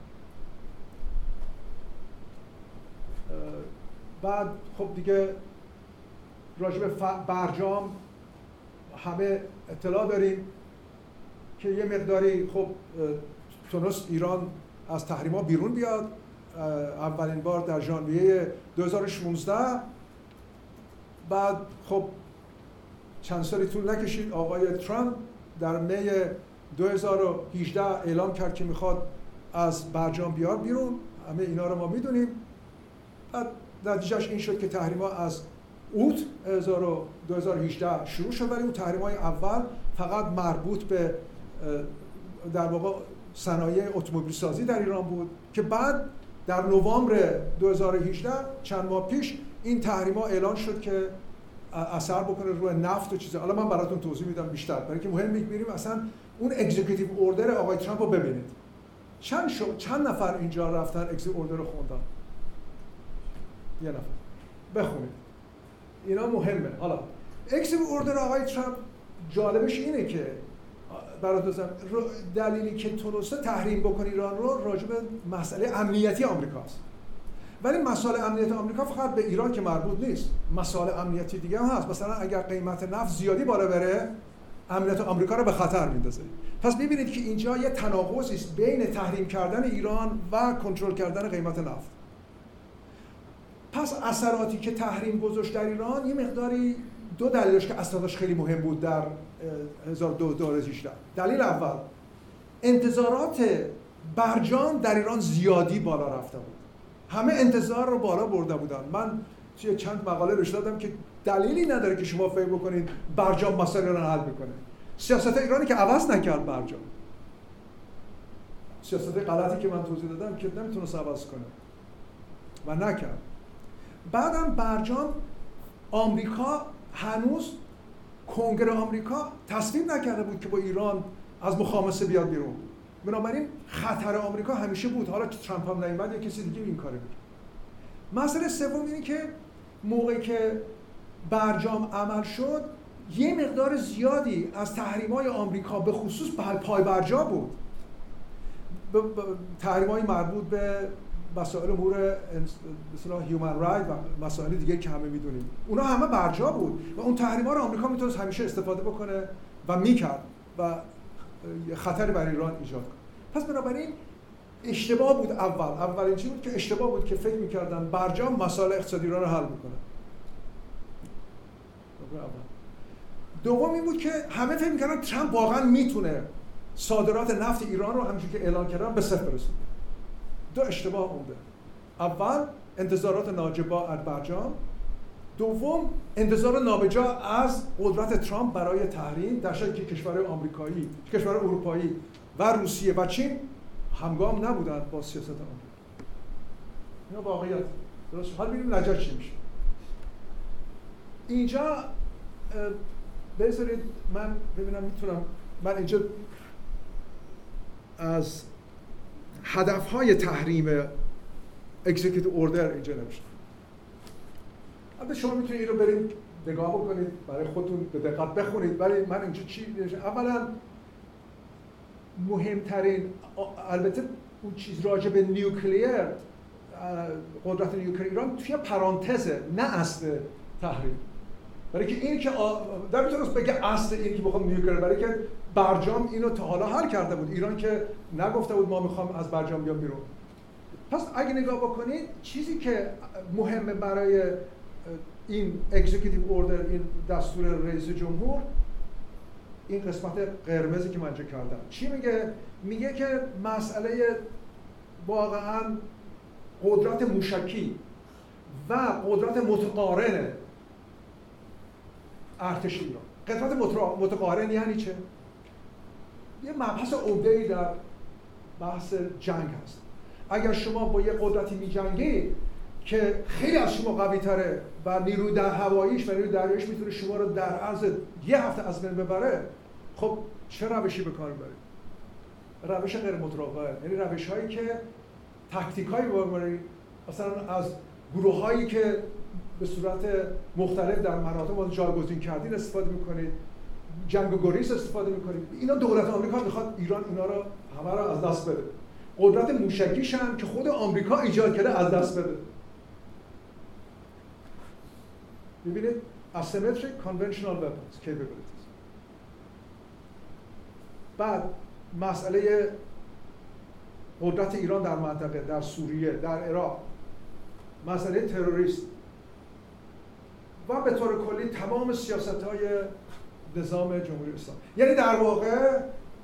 بعد خب دیگه راجع به برجام همه اطلاع داریم که یه مقداری خب تونست ایران از تحریم‌ها بیرون بیاد. اولین بار در ژانویه 2016. بعد خب چند سالی طول نکشید آقای ترامپ در می 2018 اعلام کرد که میخواد از برجام بیاد بیرون. همه اینا رو ما میدونیم. بعد نتیجهش این شد که تحریم‌ها از اوت 2018 شروع شد، ولی اون تحریم‌های اول فقط مربوط به در واقع صنایع اتومبیل سازی در ایران بود که بعد در نوامبر 2018 چند ماه پیش این تحریم‌ها اعلان شد که اثر بکنه روی نفت و چیزا. حالا من براتون توضیح میدم بیشتر، برای که مهم می‌بینیم اصلا اون اکزیکیوتیو اوردر آقای ترامپ رو ببینید. چند نفر اینجا رفتن اکزیکیوتیو اوردر رو خوندن؟ یه نفر. بخونید. اینا مهمه. حالا اکزیکیوتیو اوردر آقای ترامپ جالبش اینه که براتون دلیلی که تونسته تحریم بکنه ایران رو راجع به مسئله امنیتی آمریکاست. ولی مسائل امنیت آمریکا فقط به ایران که مربوط نیست. مسائل امنیتی دیگه هم هست. مثلا اگر قیمت نفت زیادی بالا بره، امنیت آمریکا رو به خطر میندازه. پس می‌بینید که اینجا یه تناقضی است بین تحریم کردن ایران و کنترل کردن قیمت نفت. پس اثراتی که تحریم گذاشت در ایران یه مقداری دو دلیلش که اثراتش خیلی مهم بود در 2018. دلیل اول، انتظارات برجام در ایران زیادی بالا رفته بود. همه انتظار رو بالا برده بودن. من توی چند مقاله نوشته دادم که دلیلی نداره که شما فکر بکنید برجام مسائل رو حل میکنه. سیاست ایرانی که عوض نکرد برجام. سیاست غلطی که من توضیح دادم که نمیتونست عوض کنه و نکرد. بعدم برجام آمریکا هنوز کنگره آمریکا تصویب نکرده بود که با ایران از مخامسه بیاد بیرون. بنابراین خطر آمریکا همیشه بود. حالا که ترامپ هم نیومد یا کسی دیگه این کارو می‌کرد. مسئله سوم اینه که موقعی که برجام عمل شد یه مقدار زیادی از تحریم‌های آمریکا به خصوص پای برجا بود. تحریم‌های مربوط به مسائل امور مثلا هیومن رایت و مسائل دیگه که همه میدونیم اونا همه برجا بود و اون تحریم‌ها رو آمریکا میتونست همیشه استفاده بکنه و میکرد و خطری برای ایران ایجاد کنه. پس بنابراین اشتباه بود. اولین چیز بود که اشتباه بود که فکر میکردن برجام مسائل اقتصادی ایران رو حل میکنه. دوم این بود که همه فکر میکردن ترامپ واقعا میتونه صادرات نفت ایران رو همونجوری که اعلان کردن به صفر برسونه. دو اشتباه عمده. اول انتظارات ناجبا از برجام، دوم انتظار نابجا از قدرت ترامپ برای تحریم، در شرایطی که کشورهای آمریکایی، کشورهای اروپایی و روسیه و چین همگام نبودند با سیاست آمریکا. اینا واقعیت. درست. حالا ببینیم نتیجه چی میشه. اینجا بذارید من ببینم میتونم من اینجا از هدف‌های تحریم اکزیکیوتیو اوردر اینجا نوشتم. البته شما میتونید این رو برید نگاه بکنید، برای خودتون به دقت بخونید، ولی من اینجا چی نوشتم؟ اولا مهمترین، البته اون چیز راجع به نیوکلیر، قدرت نیوکلیر ایران توی پرانتزه، نه اصل تحریم. برای که این که در میتونست بگه اصل این که بخوام نیوکلیر، برای که برجام اینو تا حالا حل کرده بود. ایران که نگفته بود ما میخوام از برجام بیام بیرون. پس اگه نگاه بکنید چیزی که مهمه برای این اکزیکیوتیو اوردر، این دستور رئیس جمهور، این قسمت قرمزی که من اینجا کردم چی میگه؟ میگه که مسئله واقعا قدرت موشکی و قدرت متقارن ارتش ایران. قدرت متقارن یعنی چه؟ یه مبحث عمده‌ای در بحث جنگ هست. اگر شما با یه قدرتی می‌جنگید که خیلی از شما قوی‌تره و نیروی در هواییش و نیروی دریاییش میتونه شما رو در عرض یه هفته از بین ببره، خب چه روشی به کار می‌برید؟ روش غیر متقارن، یعنی روش‌هایی که تاکتیکایی به کار می‌برید، مثلا از گروه‌هایی که به صورت مختلف در مناطق ما جایگزین کردین استفاده می‌کنید، جنگ و گریز استفاده می‌کنید. اینا دولت آمریکا می‌خواد ایران اینا رو همه رو از دست بده. قدرت موشکیش هم که خود آمریکا ایجاد کرده از دست بده. ببینید asymmetric conventional weapons capabilities. بعد مسئله قدرت ایران در منطقه، در سوریه، در عراق، مسئله تروریسم و به طور کلی تمام سیاست‌های نظام جمهوری اسلامی. یعنی در واقع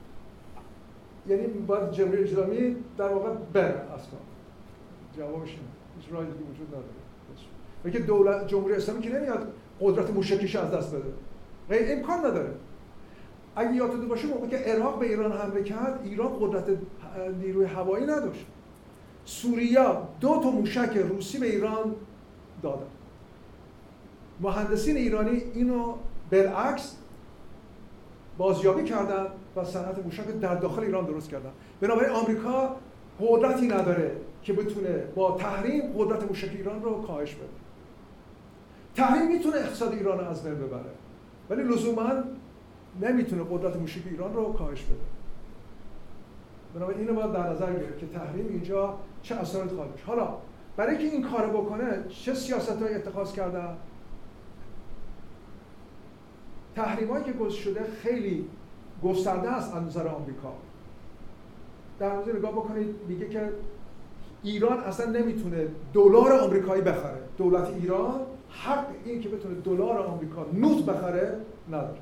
باید جمهوری اسلامی در واقع بره اصلا. جوابش اینه. هیچ راهی دیگه وجود نداره. بلکه دولت جمهوری اسلامی که نمیاد قدرت موشکیش از دست بده. غیر امکان نداره. اگه یادتون باشه موقعی که عراق به ایران حمله کرد، ایران قدرت نیروی هوایی نداشت. سوریا 2 تا موشک روسی به ایران دادن. مهندسین ایرانی اینو بالعکس بازیابی کردن و صنعت موشک در داخل ایران درست کردن. بنابراین آمریکا قدرتی نداره که بتونه با تحریم قدرت موشک ایران رو کاهش بده. تحریم میتونه اقتصاد ایران رو از بین ببره، ولی لزوما نمیتونه قدرت موشک ایران رو کاهش بده. بنابراین اینو باید در نظر گرفت که تحریم اینجا چه اثراتی خواهد داشت. حالا برای اینکه این کارو بکنه چه سیاست‌هایی اتخاذ کردن؟ تحریمایی که گذاشته شده خیلی گسترده است از نظر آمریکا. در نظر نگاه بکنید میگه که ایران اصلا نمیتونه دلار آمریکایی بخره. دولت ایران حق این که بتونه دلار آمریکا نوت بخره نداره.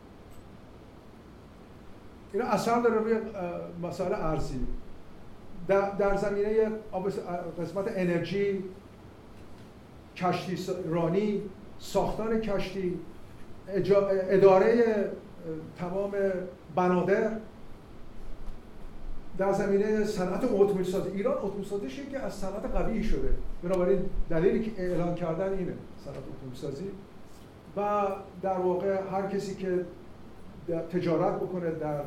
اینا اثر داره روی مسائل ارزی. در زمینه قسمت انرژی، کشتی رانی، ساختن کشتی، اداره تمام بنادر، در زمینه صنعت اتومبیل سازی. ایران اتومبیل سازیش که از صنعت قوی شده. بنابراین دلیلی که اعلان کردن اینه صنعت اتومبیل سازی و در واقع هر کسی که تجارت بکنه در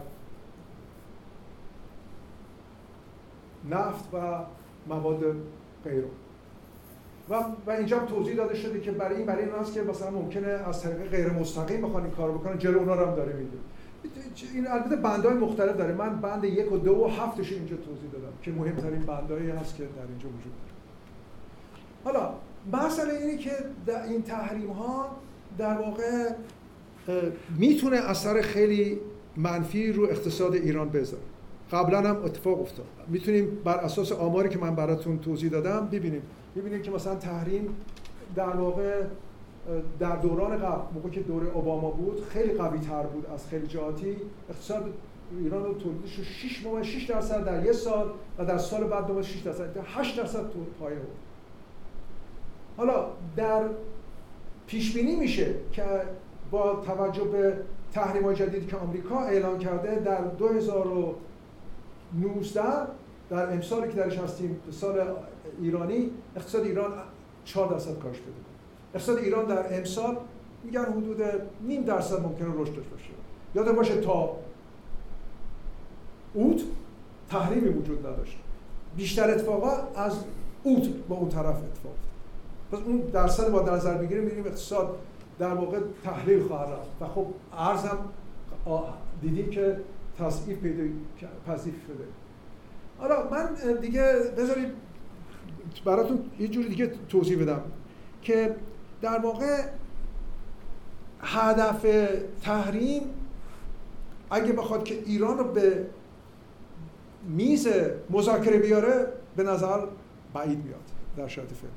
نفت و مواد غیره و اینجا توضیح داده شده که برای این هست که مثلا ممکنه از طریق غیر مستقیم بخوان این کارو بکنن، جلو اونا رو هم داره میگه. این البته بندهای مختلف داره، من بند 1 و 2 و 7 اینجا توضیح دادم که مهمترین بندهایی هست که در اینجا وجود داره. حالا مسئله اینه که در این تحریم ها در واقع میتونه اثر خیلی منفی رو اقتصاد ایران بذاره. قبلا هم اتفاق افتاد. میتونیم بر اساس آماری که من براتون توضیح دادم ببینیم که مثلا تحریم در واقع در دوران قبل، موقعی که دوره اوباما بود، خیلی قوی تر بود از خیلی جهاتی. اقتصاد ایران رو تولیدش 6% در یک سال و در سال بعد دوباره 6% تا 8% تو پایه بود. حالا در پیش بینی میشه که با توجه به تحریم‌های جدیدی که آمریکا اعلام کرده در 2019 در امسالی که درش هستیم، سال ایرانی، اقتصاد ایران 4% کاهش پیدا کنه. اقتصاد ایران در امسال میگن حدود 0.5% ممکنه رشد داشته باشه. یادتون باشه تا اوت تحریمی وجود نداشت. بیشتر اتفاقا از اوت با اون طرف اتفاق افتاد. پس اون درصد با در نظر بگیریم می‌بینیم اقتصاد در واقع تحلیل خواهد رفت و خب ارزم دیدیم که تضعیف پذیر شده. حالا من دیگه بذارید براتون یه جوری دیگه توضیح بدم که در واقع هدف تحریم اگه بخواد که ایران رو به میز مذاکره بیاره به نظر بعید میاد در شرایط فعلی.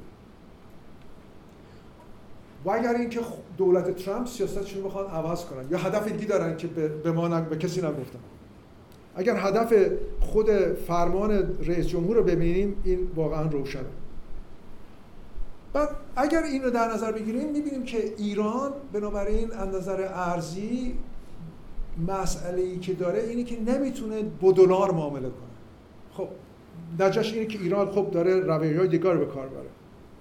و اگر اینکه دولت ترامپ سیاستشون بخوان عوض کنن یا هدف دیگه دارن که به ما به کسی نگفتن. اگر هدف خود فرمان رئیس جمهور رو ببینیم این واقعا روشنه. بعد اگر این رو در نظر بگیریم می‌بینیم که ایران بنابراین از نظر ارزی مسئله‌ای که داره اینه که نمیتونه با دلار معامله کنه. خب نتیجه‌اش اینه که ایران خب داره رویه‌های دیگر رو به کار بره.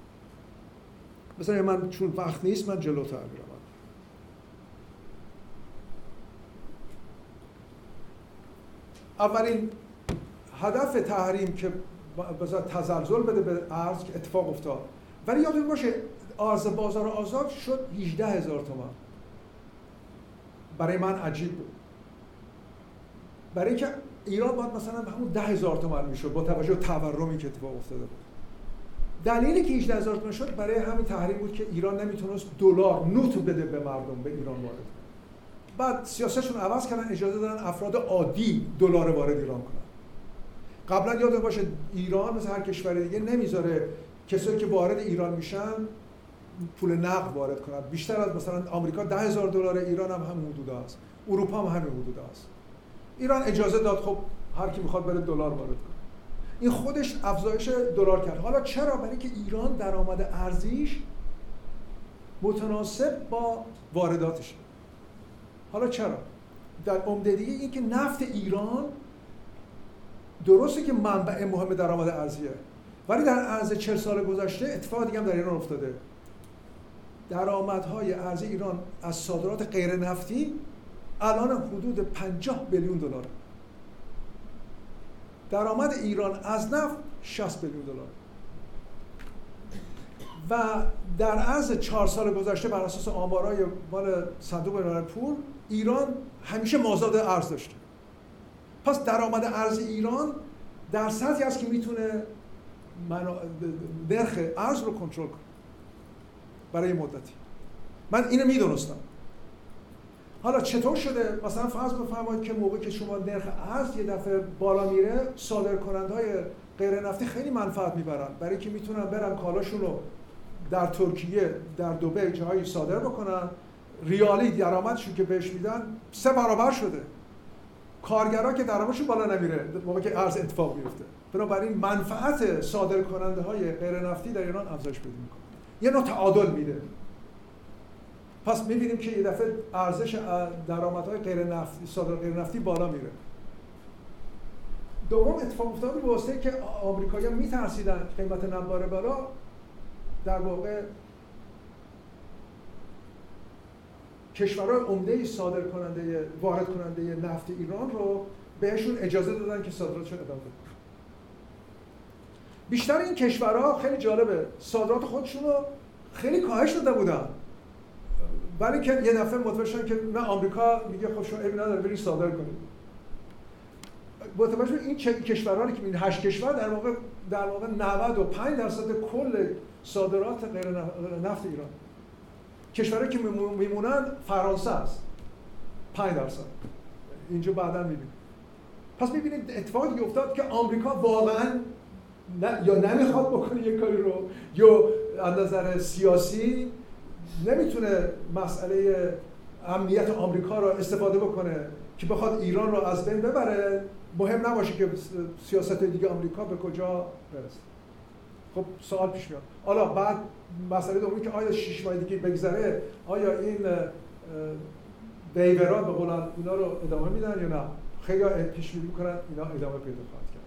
مثلا من چون وقت نیست من جلوتر میرم. اولین هدف تحریم که بذار تزلزل بده به ارز که اتفاق افتاد، ولی یادتون باشه ارز بازار آزاد شد 18,000 تومان. برای من عجیب بود، برای اینکه ایران باید مثلا همون 10,000 تومان میشد با توجه به تورمی که اتفاق افتاده بود. دلیلی که 18,000 تومان شد برای همین تحریم بود که ایران نمیتونست دلار نوت بده به مردم، به ایران وارد. بعد سیاستشون عوض کردن، اجازه دادن افراد عادی دلار وارد ایران کنن. قبلا یادتون باشه ایران مثل هر کشور دیگه نمیذاره کسایی که وارد ایران میشن پول نقد وارد کنن. بیشتر از مثلا آمریکا $10,000، ایران هم همین حدود است. اروپا هم همین حدود است. ایران اجازه داد خب هر کی میخواد بره دلار وارد کنه. این خودش افزایش دلار کرد. حالا چرا؟ برای اینکه ایران درآمد ارزیش متناسب با وارداتشه. حالا چرا؟ در عمده دیگه این که نفت ایران درسته که منبع مهم درآمد ارزیه، ولی در عرض 40 سال گذشته اتفاق دیگه هم در ایران افتاده. درآمدهای ارزی ایران از صادرات غیر نفتی الان حدود $50 بیلیون. درآمد ایران از نفت $60 بیلیون. و در عرض 4 سال گذشته بر اساس آمارهای مال صندوق بین‌الملل پول ایران همیشه مازاد ارز داشته. پس درآمد ارز ایران در سطحی است که میتونه نرخ ارز رو کنترل کنه برای مدتی. من اینو میدونستم. حالا چطور شده؟ مثلا فرض بفرمایید که موقعی که شما نرخ ارز یه دفعه بالا میره، صادرکنندهای غیر نفتی خیلی منفعت میبرن، برای اینکه میتونن برن کالاشون رو در ترکیه، در دبی جایی صادر بکنن، ریالی درآمدشون که بهش میدن 3 برابر شده. کارگرها که درآمدشون بالا نمیره موقعی که ارز اتفاق میفته. بنابراین منفعت صادرکننده‌های غیر نفتی در ایران افزایش پیدا میکنه. یه نوع تعادل میده. پس میبینیم که یه دفعه ارزش درآمدهای غیر نفتی، صادرات غیر نفتی بالا میره. دوم اتفاق افتاد به واسطه که آمریکایی‌ها میترسیدن قیمت نفت بره بالا، در واقع کشورهای عمده صادر کننده وارد کننده نفت ایران رو بهشون اجازه دادن که صادراتشون ادامه بدن. بیشتر این کشورها خیلی جالبه صادرات خودشون رو خیلی کاهش داده بودن، ولی که یه دفعه متوجه شدن که نه، آمریکا میگه خب شما عیبی نداره برید صادر کنید. متوجه این کشورهایی که این 8 کشور در واقع 95% کل صادرات غیر نفت ایران. کشورهایی که میمونن فرانسه است 5%. اینجا بعداً میبینید. پس میبینید اتفاقی افتاد که آمریکا واقعاً یا نمیخواد بکنه یک کاری رو، یا از نظر سیاسی نمیتونه مسئله امنیت آمریکا رو استفاده بکنه که بخواد ایران رو از بین ببره، مهم نباشه که سیاست دیگه آمریکا به کجا برسه. خب سوال پیش میاد. حالا بعد مسئله دومی که آیا 6 ماه دیگه بگذره آیا این ویورا به قول اینا رو ادامه میدن یا نه؟ خیلی پیش بینی میکنن اینا ادامه پیدا خواهد کرد.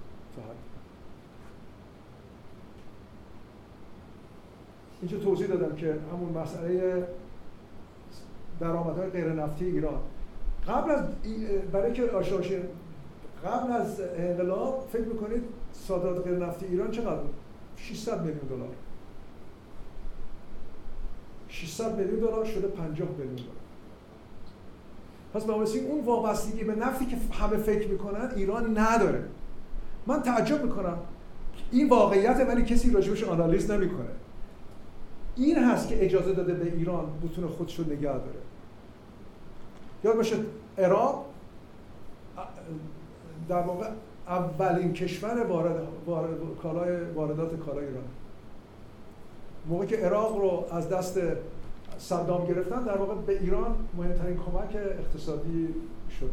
اینجا توضیح دادم که همون مسئله درآمدهای غیر نفتی ایران قبل از برای که آشناشی قبل از انقلاب فکر میکنید صادرات غیر نفتی ایران چقدر بود؟ 600 میلیون دلار. 600 میلیون دلار شده 50 میلیون دلار. پس بنابراین اون وابستگی به نفتی که همه فکر میکنن ایران نداره. من تعجب میکنم این واقعیته ولی کسی راجبش آنالیز نمیکنه. این هست که اجازه داده به ایران بتونه خودش رو نگه داره. یاد باشه عراق در واقع اولین کشور واردات کالای ایران. موقعی که عراق رو از دست صدام گرفتن در واقع به ایران مهمترین کمک اقتصادی شده.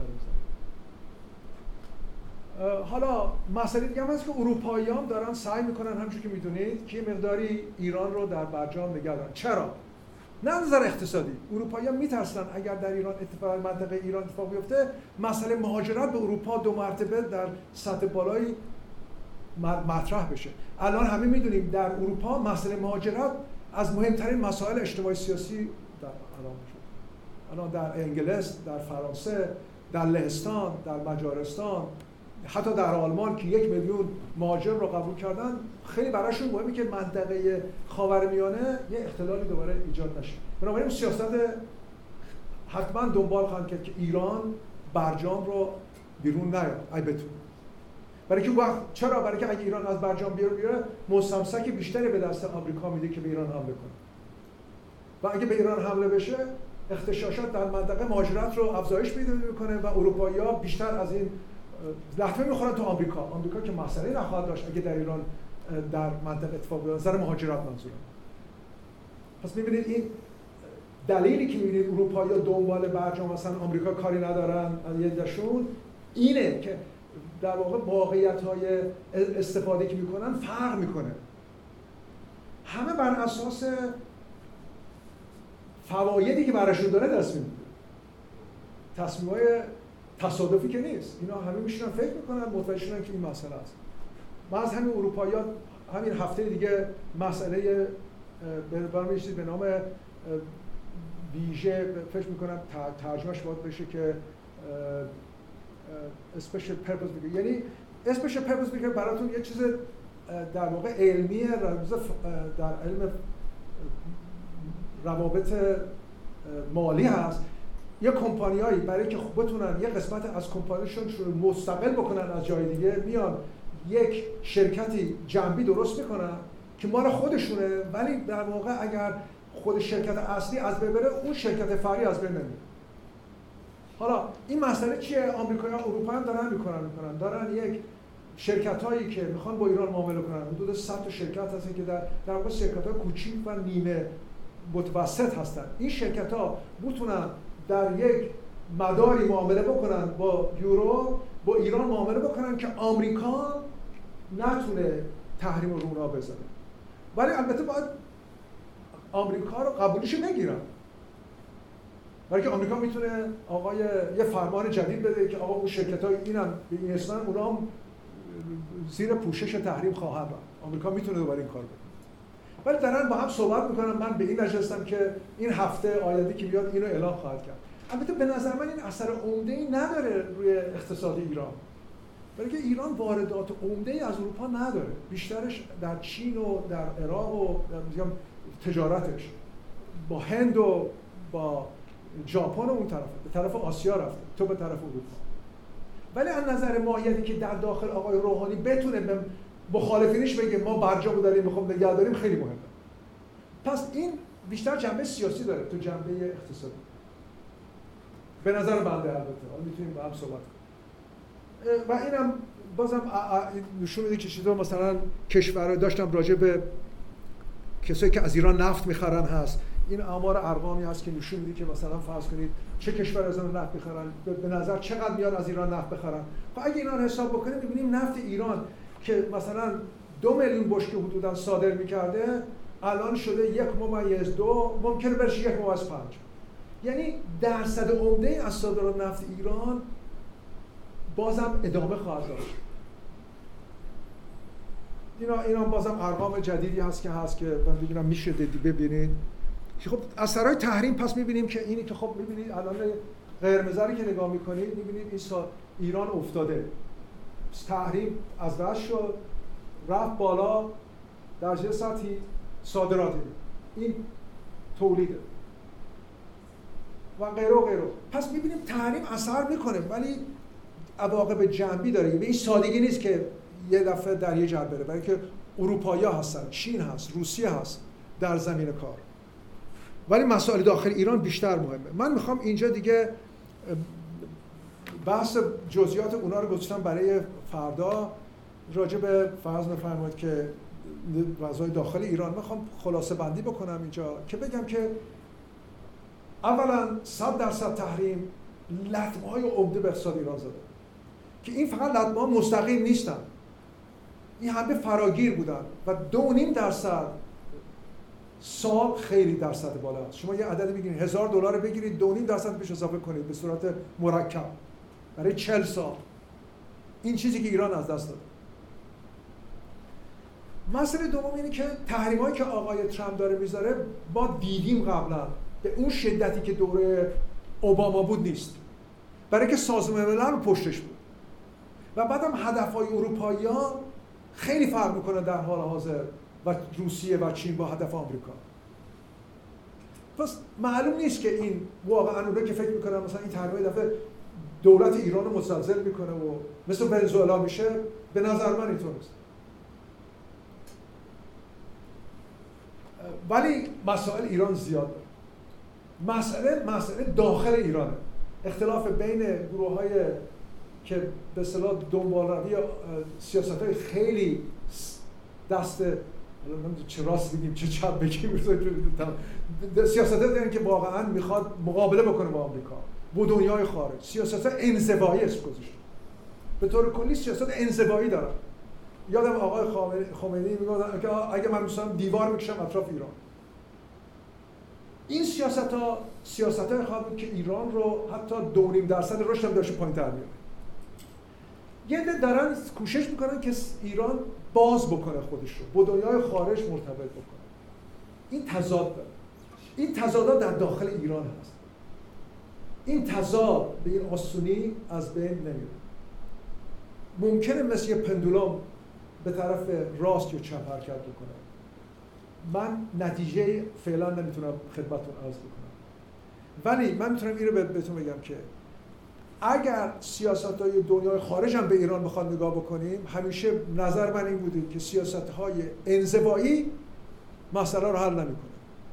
حالا مسئله دیگه هم هست که اروپایی‌ها دارن سعی میکنن همونجوری که میدونید که مقداری ایران رو در برجام نگه دارن. چرا؟ نه از نظر اقتصادی. اروپایی‌ها میترسن اگر در ایران منطقه ایران اتفاق بیفته مسئله مهاجرت به اروپا 2 مرتبه در سطح بالایی مطرح بشه. الان همه میدونیم در اروپا مسئله مهاجرت از مهمترین مسائل اجتماعی سیاسی در الان شد. الان در انگلیس، در فرانسه، در لهستان، در مجارستان، حتی در آلمان که 1 میلیون مهاجر رو قبول کردن، خیلی براشون مهمه که منطقه خاورمیانه یه اختلالی دوباره ایجاد نشه. بنابراین سیاست حتما دنبال خواهند کرد که ایران برجام رو بیرون نیاد، ای بتونه. برای که چرا؟ برای که اگه ایران از برجام بیاره مستمسک بیشتری به دست آمریکا میده که به ایران حمله کنه. و اگه به ایران حمله بشه اغتشاشات در منطقه مهاجرت رو افزایش پیدا میکنه و اروپایی‌ها بیشتر از این لطمه میخورن تو آمریکا که مسئله نخواهد داشت اگه در ایران در منطقه اتفاق بیفته. نظر مهاجرت منظورم. پس میبینید این دلیلی که میبینید اروپایی‌ها دنبال برجام مثلا آمریکا کاری ندارن یه دشون اینه که در واقع واقعیت‌های استفاده که میکنن فرق میکنه. همه بر اساس فوایدی که براشون داره تصمیم میگیره. تصمیم‌های تصادفی که نیست. اینا همه میشینن فکر میکنن متوجه شدن که این مسئله است. بعض همین اروپایی‌ها همین هفته دیگه مسئله برمی‌گردید به نام ویژه فکر میکنم ترجمهش باید بشه که اسپیشال پرپس میگه، یعنی اسپیشال پرپس میگه براتون یه چیز در واقع علمیه در علم روابط مالی هست. یه کمپانیایی برای که بتونن یه قسمت از کمپانیشون مستقل بکنن از جای دیگه میان یک شرکتی جنبی درست میکنن که مال خودشونه، ولی در واقع اگر خود شرکت اصلی از بین بره اون شرکت فرعی از بین نمیره. حالا این مسئله چیه؟ آمریکایی‌ها اروپا هم دارن میکنن دارن یک شرکتایی که میخوان با ایران معامله کنن، حدود 100 تا شرکت هستن که در واقع شرکت‌های کوچیک و نیمه متوسط هستن. این شرکت‌ها میتونن در یک مداری معامله بکنن با یورو، با ایران معامله بکنن که آمریکا نتونه تحریم رو اونها بزنه. ولی البته باید آمریکا رو قبولش بگیرن. برای که آمریکا میتونه یه فرمان جدید بده که آقا اون شرکت‌های اینم به این اسم اونا هم زیر پوشش تحریم خواهند رفت. آمریکا میتونه دوباره این کار بکنه. ولی دارن با هم صحبت میکنن. من به این نشستم که این هفته آینده که بیاد اینو اعلام خواهد کرد. البته به نظر من این اثر عمده‌ای نداره روی اقتصاد ایران، برای که ایران واردات عمده‌ای از اروپا نداره، بیشترش در چین و در عراق و در تجارتش با هند و با ژاپن اون طرف به طرف آسیا رفته، تو به طرف اروپا. ولی از نظر ماهیتی که در داخل آقای روحانی بتونه به مخالفینش بگه ما برجامو داریم میخوام نگه داریم، خیلی مهمه. پس این بیشتر جنبه سیاسی داره تو جنبه اقتصادی به نظر بنده. البته حالا میتونیم با هم صحبت کنیم و اینم بازم نشون میده که چیزا مثلا کشورها داشتم راجع به کسایی که از ایران نفت میخرن هست، این آمار ارقامی هست که نشون میده که مثلا فرض کنید چه کشور از ایران نفت میخرن، به نظر چقدر میاد از ایران نفت بخرن. خب اگه اینا رو حساب بکنیم میبینیم نفت ایران که مثلا 2 میلیون بشکه حدودا صادر میکرده الان شده 1.2، ممکنه بشه 1.5. یعنی درصد عمده از صادرات نفت ایران بازم ادامه خواهد داشت. اینا بازم ارقام جدیدی هست که من ببینم میشه ببینید. خب اثرهای تحریم پس میبینیم که اینی که خب میبینید الان قرمزی که نگاه میکنید میبینید این ایران افتاده، تحریم از رأس شد رفت بالا درجه سطحی صادرات این تولیده و غیره و غیره. پس میبینیم تحریم اثر میکنه ولی عواقب جنبی داره. به این سادگی نیست که یه دفعه در یه جهت بره، برای که اروپایی‌ها هستن، چین هست، روسیه هست در زمین کار، ولی مسائل داخل ایران بیشتر مهمه. من میخوام اینجا دیگه بحث جزئیات اونا رو گذاشتم برای فردا. راجع به فرض بفرمایید که وضعیت داخل ایران میخوام خلاصه بندی بکنم اینجا که بگم که اولا 100% تحریم لطمه‌های عمده به اقتصاد ایران زده که این فقط لطمه‌ها مستقیم نیستن، این همه فراگیر بودن و 2.5% سال خیلی درصد بالا است. شما یه عدد بگیرید $1000 بگیرید 2.5% بهش اضافه کنید به صورت مرکب برای 40 سال. این چیزی که ایران از دست داده. مسئله دوم اینه که تحریمایی که آقای ترامپ داره میذاره ما دیدیم قبلا به اون شدتی که دوره اوباما بود نیست، برای که سازمان ملل رو پشتش بود و بعدم هدفهای اروپایی‌ها خیلی فرق میکنه در حال حاضر و روسیه و چین با هدف آمریکا. پس معلوم نیست که این واقعا اونایی که فکر میکنن مثلا این تحریم دفعه دولت ایران رو مستلزم میکنه و مثل ونزوئلا میشه، به نظر من اینطور نیست. ولی مسائل ایران زیاد داره. مسئله داخل ایرانه، اختلاف بین گروه‌های که به اصطلاح دنبالروی سیاست‌های خیلی دست چه راست بگیم چه چپ بگیم، سیاست‌هایی دارن که واقعاً میخواد مقابله بکنه با آمریکا و دنیای خارج، سیاست انزوایی است گذاشته. به طور کلی سیاست انزوایی دارن. یادم آقای خمینی میگفت که اگه من دوستم دیوار میکشم اطراف ایران. این سیاست‌های خواهد بود که ایران رو حتی 2.5% رشد هم داشته پایین‌تر میاره. یه عده دارن کوشش میکنن که ایران باز بکنه خودش رو با دنیای خارج مرتبط بکنه. این تضاد داره. این تضادات در داخل ایران هست. این تضاد به این آسونی از بین نمیره. ممکنه مثل یه پندولم به طرف راست یا چپ حرکت بکنه. من نتیجه فعلا نمیتونم خدمتتون عرض بکنم، ولی من میتونم این رو بهتون بگم که اگر سیاست‌های دنیای خارج هم به ایران بخواد نگاه بکنیم، همیشه نظر من این بوده که سیاست‌های انزوایی مسئله رو حل نمی‌کنه.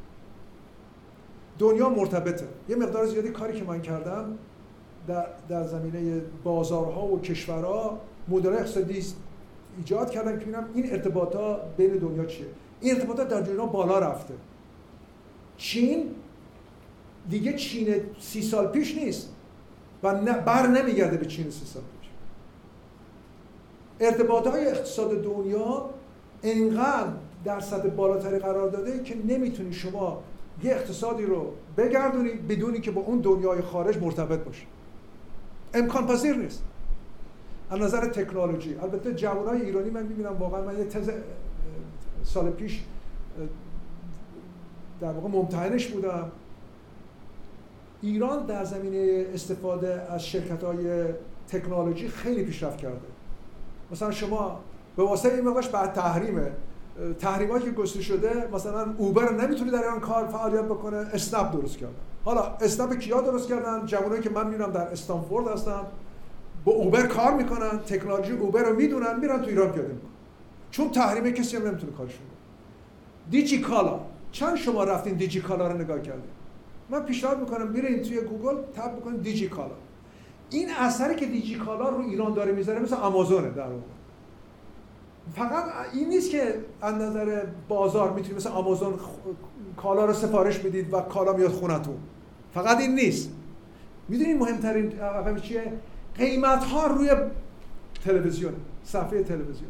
دنیا مرتبطه. یه مقدار زیادی کاری که من کردم در زمینه بازارها و کشورها مدل اقتصادی ایجاد کردم که ببینم این ارتباطات بین دنیا چیه. این ارتباطات در دنیا بالا رفته. چین دیگه چین 30 سال پیش نیست و بر نمیگرده به چین 30 سال پیش. ارتباطهای اقتصاد دنیا انقدر در سطح بالاتری قرار داده که نمیتونی شما یه اقتصادی رو بگردونید بدونی که با اون دنیای خارج مرتبط باشه. امکان پذیر نیست. از نظر تکنولوژی البته جوانای ایرانی من میبینم واقعا، من یه تز سال پیش در واقع ممتحنش بودم. ایران در زمینه استفاده از شرکت‌های تکنولوژی خیلی پیشرفت کرده. مثلا شما به واسطه این موقعش بعد تحریماتی که گذاشته شده، مثلا اوبر نمیتونه در ایران کار فعالیت بکنه، اسنپ درست کردن. حالا اسنپ کیا درست کردن؟ جوانایی که من میبینم در استنفورد هستن با اوبر کار میکنن، تکنولوژی اوبر رو میدونن، میرن تو ایران پیاده میکنن. چون تحریمه کسی هم نمیتونه کارشون کنه. دیجیکالا، چند شما رفتین دیجیکالا رو نگاه کردین؟ من پیشنهاد میکنم برید توی گوگل تایپ بکنید دیجیکالا. این اثری که دیجیکالا رو ایران داره میذاره مثل آمازونه در واقع. فقط این نیست که از نظر بازار میتونید مثل آمازون کالا رو سفارش بدید و کالا میاد خونتون. فقط این نیست. میدونید مهمترین رقم چیه؟ قیمت ها روی تلویزیون، صفحه تلویزیون.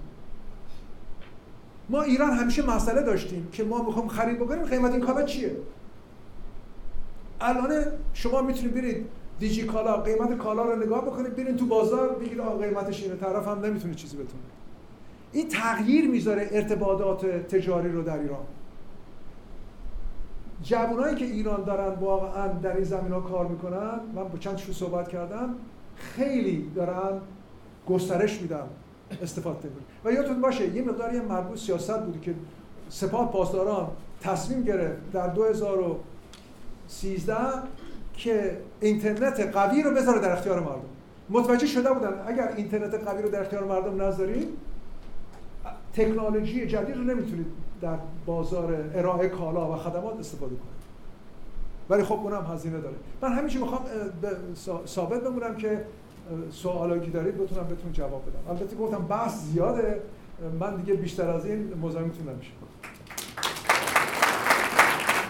ما ایران همیشه مسئله داشتیم که ما میخوام خرید بکنیم، قیمت این کالا چیه؟ الان شما میتونید برید دیجیکالا قیمت کالا رو نگاه بکنید، برید تو بازار بگید آقا قیمتش اینه، طرف هم نمیتونه چیزی بتونه. این تغییر میذاره ارتباطات تجاری رو در ایران. جوانایی که ایران دارن واقعا در این زمینا کار میکنن، من با چند شو صحبت کردم، خیلی دارن گسترش میدن استفاده میکنن. و یادتون باشه یه مقداری مربوط سیاست بودی که سپاه پاسداران تصمیم گرفت در 2013 که اینترنت قوی رو بذاره در اختیار مردم. متوجه شده بودن اگر اینترنت قوی رو در اختیار مردم نذارید، تکنولوژی جدید رو نمیتونید در بازار ارائه کالا و خدمات استفاده کنید. ولی خب اونم هزینه داره. من همیشه میخوام ثابت بمونم که سوالایی که دارید بتونم بهتون جواب بدم. البته گفتم بحث زیاده، من دیگه بیشتر از این مزاحمتون نمیشم.